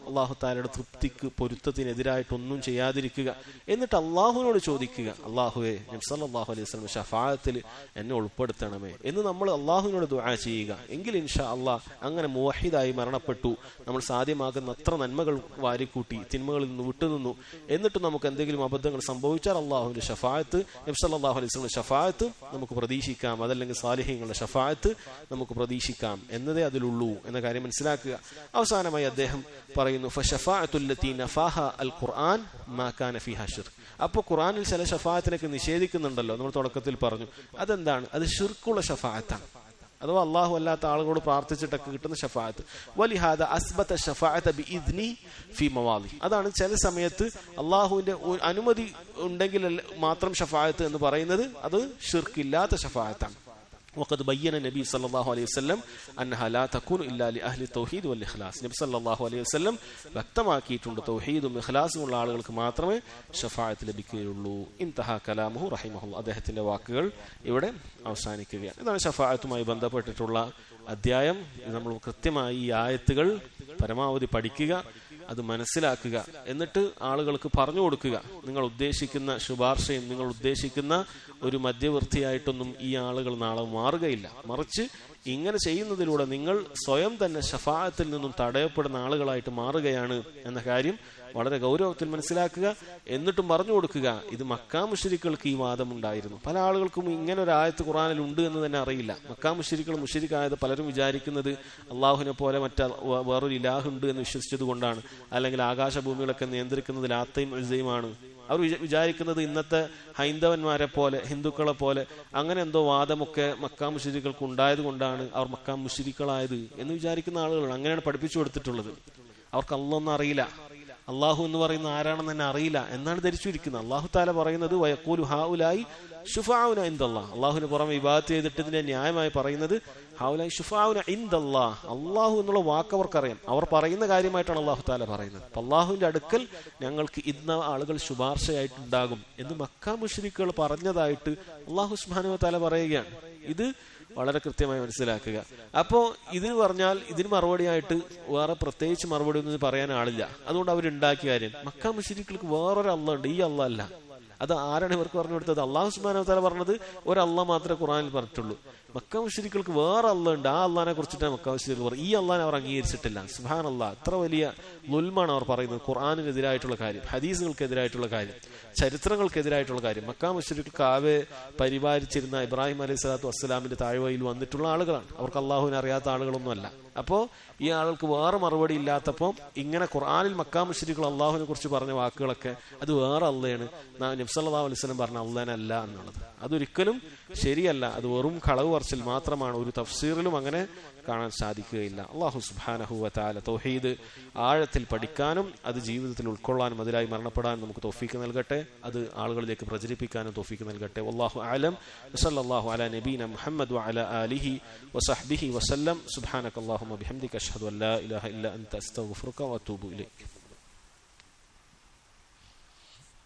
അള്ളാഹു താലയുടെ തൃപ്തിക്ക് പൊരുത്തത്തിനെതിരായിട്ടൊന്നും ചെയ്യാതിരിക്കുക. എന്നിട്ട് അള്ളാഹുവിനോട് ചോദിക്കുക, അള്ളാഹുവേ നബി സല്ലല്ലാഹു അലൈഹി വസല്ലം ഷഫാഅത്തിൽ എന്നെ ഉൾപ്പെടുത്തണമേ എന്ന് നമ്മൾ അള്ളാഹുവിനോട് ദുആ ചെയ്യുക. എങ്കിൽ ഇൻഷാ അള്ളാഹ് അങ്ങനെ മുവഹിദായി മരണപ്പെട്ടു, നമ്മൾ സാധ്യമാകുന്ന അത്ര നന്മകൾ വാരിക്കൂട്ടി തിന്മകളിൽ നിന്ന് വിട്ടുനിന്നു, എന്നിട്ട് നമുക്ക് എന്തെങ്കിലും അബദ്ധങ്ങൾ സംഭവിച്ചാൽ അള്ളാഹുവിന്റെ ഷഫാഅത്ത്, നബി സല്ലല്ലാഹു അലൈഹി വസല്ലം ഷഫാഅത്ത് നമുക്ക് പ്രതീക്ഷിക്കാം, അതല്ലെങ്കിൽ സാലിഹീങ്ങളുടെ ഷഫാഅത്ത് നമുക്ക് പ്രതീക്ഷിക്കാം എന്നതേ അതിലുള്ളൂ എന്ന കാര്യം മനസ്സിലാക്കുക. അവസാനമായി അദ്ദേഹം പറയുന്നു, ഫശഫാഅത്തുൽ ലത്തി നഫാഹ അൽ ഖുർആൻ മാ കാന ഫീഹാ ശിർക്ക്. അപ്പോൾ ഖുർആനിൽ ചില ഷഫാഅത്തിനൊക്കെ നിഷേധിക്കുന്നുണ്ടല്ലോ, നമ്മൾ തുടക്കത്തിൽ പറഞ്ഞു. അതെന്താണ്? അത് ശിർക്കുള്ള ഷഫാഅത്താണ്, അഥവാ അള്ളാഹു അല്ലാത്ത ആളുകളോട് പ്രാർത്ഥിച്ചിട്ടൊക്കെ കിട്ടുന്ന ഷഫാഅത്ത്. വലിഹാദ അസ്ബത ഷഫാഅത ബിഇദ്നി ഫീ മവാളി. അതാണ് ചില സമയത്ത് അള്ളാഹുവിന്റെ അനുമതി ഉണ്ടെങ്കിൽ മാത്രം ഷഫാഅത്ത് എന്ന് പറയുന്നത്, അത് ഷിർക്കില്ലാത്ത ഷഫാഅത്താണ്. وقد بين النبي صلى الله عليه وسلم أنها لا تكون إلا لأهل التوحيد والإخلاص. നബി സല്ലല്ലാഹു അലൈഹി വസല്ലം വ്യക്തമാക്കിയിട്ടുണ്ട്, തൗഹീദും ഇഖ്ലാസും ഉള്ള ആളുകൾക്ക് മാത്രമേ ഷഫാഅത്ത് ലഭിക്കുകയുള്ളൂ. ഇൻതഹ കലാമുഹു റഹിമഹുല്ലാഹ്. അദ്ദേഹത്തിന്റെ വാക്കുകൾ ഇവിടെ അവസാനിക്കുകയാണ്. ഇതാണ് ഷഫാഅത്തുമായി ബന്ധപ്പെട്ടിട്ടുള്ള അധ്യായം. നമ്മൾ കൃത്യമായി ഈ ആയത്തുകൾ പരമാവധി പഠിക്കുക, അത് മനസ്സിലാക്കുക, എന്നിട്ട് ആളുകൾക്ക് പറഞ്ഞു കൊടുക്കുക. നിങ്ങൾ ഉദ്ദേശിക്കുന്ന ശുപാർശയും നിങ്ങൾ ഉദ്ദേശിക്കുന്ന ഒരു മധ്യവർത്തിയായിട്ടൊന്നും ഈ ആളുകൾ നാളെ മാറുകയില്ല. മറിച്ച് ഇങ്ങനെ ചെയ്യുന്നതിലൂടെ നിങ്ങൾ സ്വയം തന്നെ ഷഫാഅത്തിൽ നിന്നും തടയപ്പെടുന്ന ആളുകളായിട്ട് മാറുകയാണ് എന്ന കാര്യം വളരെ ഗൗരവത്തിൽ മനസ്സിലാക്കുക. എന്നിട്ടും പറഞ്ഞു കൊടുക്കുക. ഇത് മക്കാ മുശ്രിക്കുകൾക്ക് ഈ വാദമുണ്ടായിരുന്നു. പല ആളുകൾക്കും ഇങ്ങനെ ഒരു ആയത്ത് ഖുർആനിൽ ഉണ്ട് എന്ന് തന്നെ അറിയില്ല. മക്കാ മുശ്രിക്കുകൾ മുശ്രിക്കായത് പലരും വിചാരിക്കുന്നത് അള്ളാഹുവിനെ പോലെ മറ്റ വേറൊരു ഇലാഹ് ഉണ്ട് എന്ന് വിശ്വസിച്ചത് കൊണ്ടാണ്, അല്ലെങ്കിൽ ആകാശഭൂമികളൊക്കെ നിയന്ത്രിക്കുന്നത് ലാത്തയും ഉസ്സയുമാണ്. അവർ വിചാരിക്കുന്നത് ഇന്നത്തെ ഹൈന്ദവന്മാരെ പോലെ ഹിന്ദുക്കളെ പോലെ അങ്ങനെ എന്തോ വാദമൊക്കെ മക്കാ മുശ്രിക്കുകൾക്ക് ഉണ്ടായത് കൊണ്ടാണ് അവർ മക്കാ മുശ്രിക്കുകളായത് എന്ന് വിചാരിക്കുന്ന ആളുകളാണ്. അങ്ങനെയാണ് പഠിപ്പിച്ചു കൊടുത്തിട്ടുള്ളത്. അവർക്ക് അള്ളാഹൊന്നും അറിയില്ല, അള്ളാഹു എന്ന് പറയുന്ന ആരാണെന്ന് തന്നെ അറിയില്ല എന്നാണ് ധരിച്ചിരിക്കുന്നത്. അള്ളാഹു താല പറയുന്നത് വയഖൂലു ഹൗലായി ശുഫാഉന ഇൻദല്ലാഹ്. അള്ളാഹുവിന് പുറമെ ഇബാദത്ത് ചെയ്തിട്ട് ഇതിനെ ന്യായമായി പറയുന്നത് ഹൗലായി ശുഫാഉന ഇൻദല്ലാഹ്. അള്ളാഹു എന്നുള്ള വാക്ക് അവർക്കറിയാം, അവർ പറയുന്ന കാര്യമായിട്ടാണ് അള്ളാഹു താല പറയുന്നത്. അപ്പൊ അള്ളാഹുവിന്റെ അടുക്കൽ ഞങ്ങൾക്ക് ഇന്ന ആളുകൾ ശുപാർശയായിട്ടുണ്ടാകും എന്ന് മക്കാ മുശ്രിക്കുകൾ പറഞ്ഞതായിട്ട് അള്ളാഹു സുബ്ഹാനഹു വ തആല പറയുകയാണ്. ഇത് വളരെ കൃത്യമായി മനസ്സിലാക്കുക. അപ്പോ ഇതിന് പറഞ്ഞാൽ ഇതിന് മറുപടിയായിട്ട് വേറെ പ്രത്യേകിച്ച് മറുപടി ഒന്നും പറയാൻ ആളില്ല. അതുകൊണ്ട് അവരുണ്ടാക്കിയ കാര്യം, മക്കാ മുശ്രിക്കുകൾക്ക് വേറൊരു അള്ളാഹ് ഉണ്ട്, ഈ അള്ളാഹ് അല്ല. അത് ആരാണ് ഇവർക്ക് പറഞ്ഞു കൊടുത്തത്? അള്ളാഹു സുബ്ഹാനഹു വ തആല പറഞ്ഞത് ഒരു അള്ളാഹ് മാത്രമേ ഖുർആനിൽ പറഞ്ഞിട്ടുള്ളൂ. മക്കാ മുശ്രിക്കുകൾക്ക് വേറെ അള്ളാഹ് ഉണ്ട്, ആ അള്ളാഹിനെ കുറിച്ചിട്ടാണ് മക്കാ മുശ്രിക്കുകൾ പറഞ്ഞു. ഈ അള്ളാഹിനെ അവർ അംഗീകരിച്ചിട്ടില്ല. സുബ്ഹാനല്ലാഹ്, അത്ര വലിയ ലുൽമാണ് അവർ പറയുന്നത്. ഖുർആനിനെതിരായിട്ടുള്ള കാര്യം, ഹദീസുകൾക്കെതിരായിട്ടുള്ള കാര്യം, ചരിത്രങ്ങൾക്കെതിരായിട്ടുള്ള കാര്യം. മക്കാ മുശ്രിക്കുകൾ കാവെ പരിപാലിച്ചിരുന്ന ഇബ്രാഹിം അലൈഹി സ്വലാത്തു വസ്സലാമിന്റെ താഴ്വയിൽ വന്നിട്ടുള്ള ആളുകളാണ്. അവർക്ക് അള്ളാഹുവിനെ അറിയാത്ത ആളുകളൊന്നും അല്ല. അപ്പോ ഈ ആൾക്ക് വേറെ മറുപടി ഇല്ലാത്തപ്പോൾ ഇങ്ങനെ ഖുർആനിൽ മക്കാ മുശ്രിക്കുകൾ അള്ളാഹുവിനെ കുറിച്ച് പറഞ്ഞ വാക്കുകളൊക്കെ അത് വേറെ അള്ളയാണ്, നബി സല്ലല്ലാഹു അലൈഹി വസല്ലം പറഞ്ഞ അള്ളാനല്ല എന്നുള്ളത് അതൊരിക്കലും ശരിയല്ല. അത് വെറും കളവ് പറച്ചിൽ മാത്രമാണ്. ഒരു തഫ്സീറിലും അങ്ങനെ കാണാൻ സാധിക്കുകയില്ല. അള്ളാഹു സുബ്ഹാനഹു വ തആല തൗഹീദ് ആഴത്തിൽ പഠിക്കാനും അത് ജീവിതത്തിൽ ഉൾക്കൊള്ളാനും അതിലായി മരണപ്പെടാനും നമുക്ക് തൗഫീക്ക് നൽകട്ടെ. അത് ആളുകളിലേക്ക് പ്രചരിപ്പിക്കാനും തൗഫീക്ക് നൽകട്ടെ. വല്ലാഹു അഅലം. വസല്ലല്ലാഹു അലാ നബീന മുഹമ്മദ് വഅലാ ആലിഹി വസഹ്ബിഹി വസല്ലം. സുബ്ഹാനക അല്ലാഹുമ്മ ബിഹംദിക അഷ്ഹദു അൻ ലാ ഇലാഹ ഇല്ല അൻത അസ്തഗ്ഫിറുക വഅതൂബു ഇലൈക്.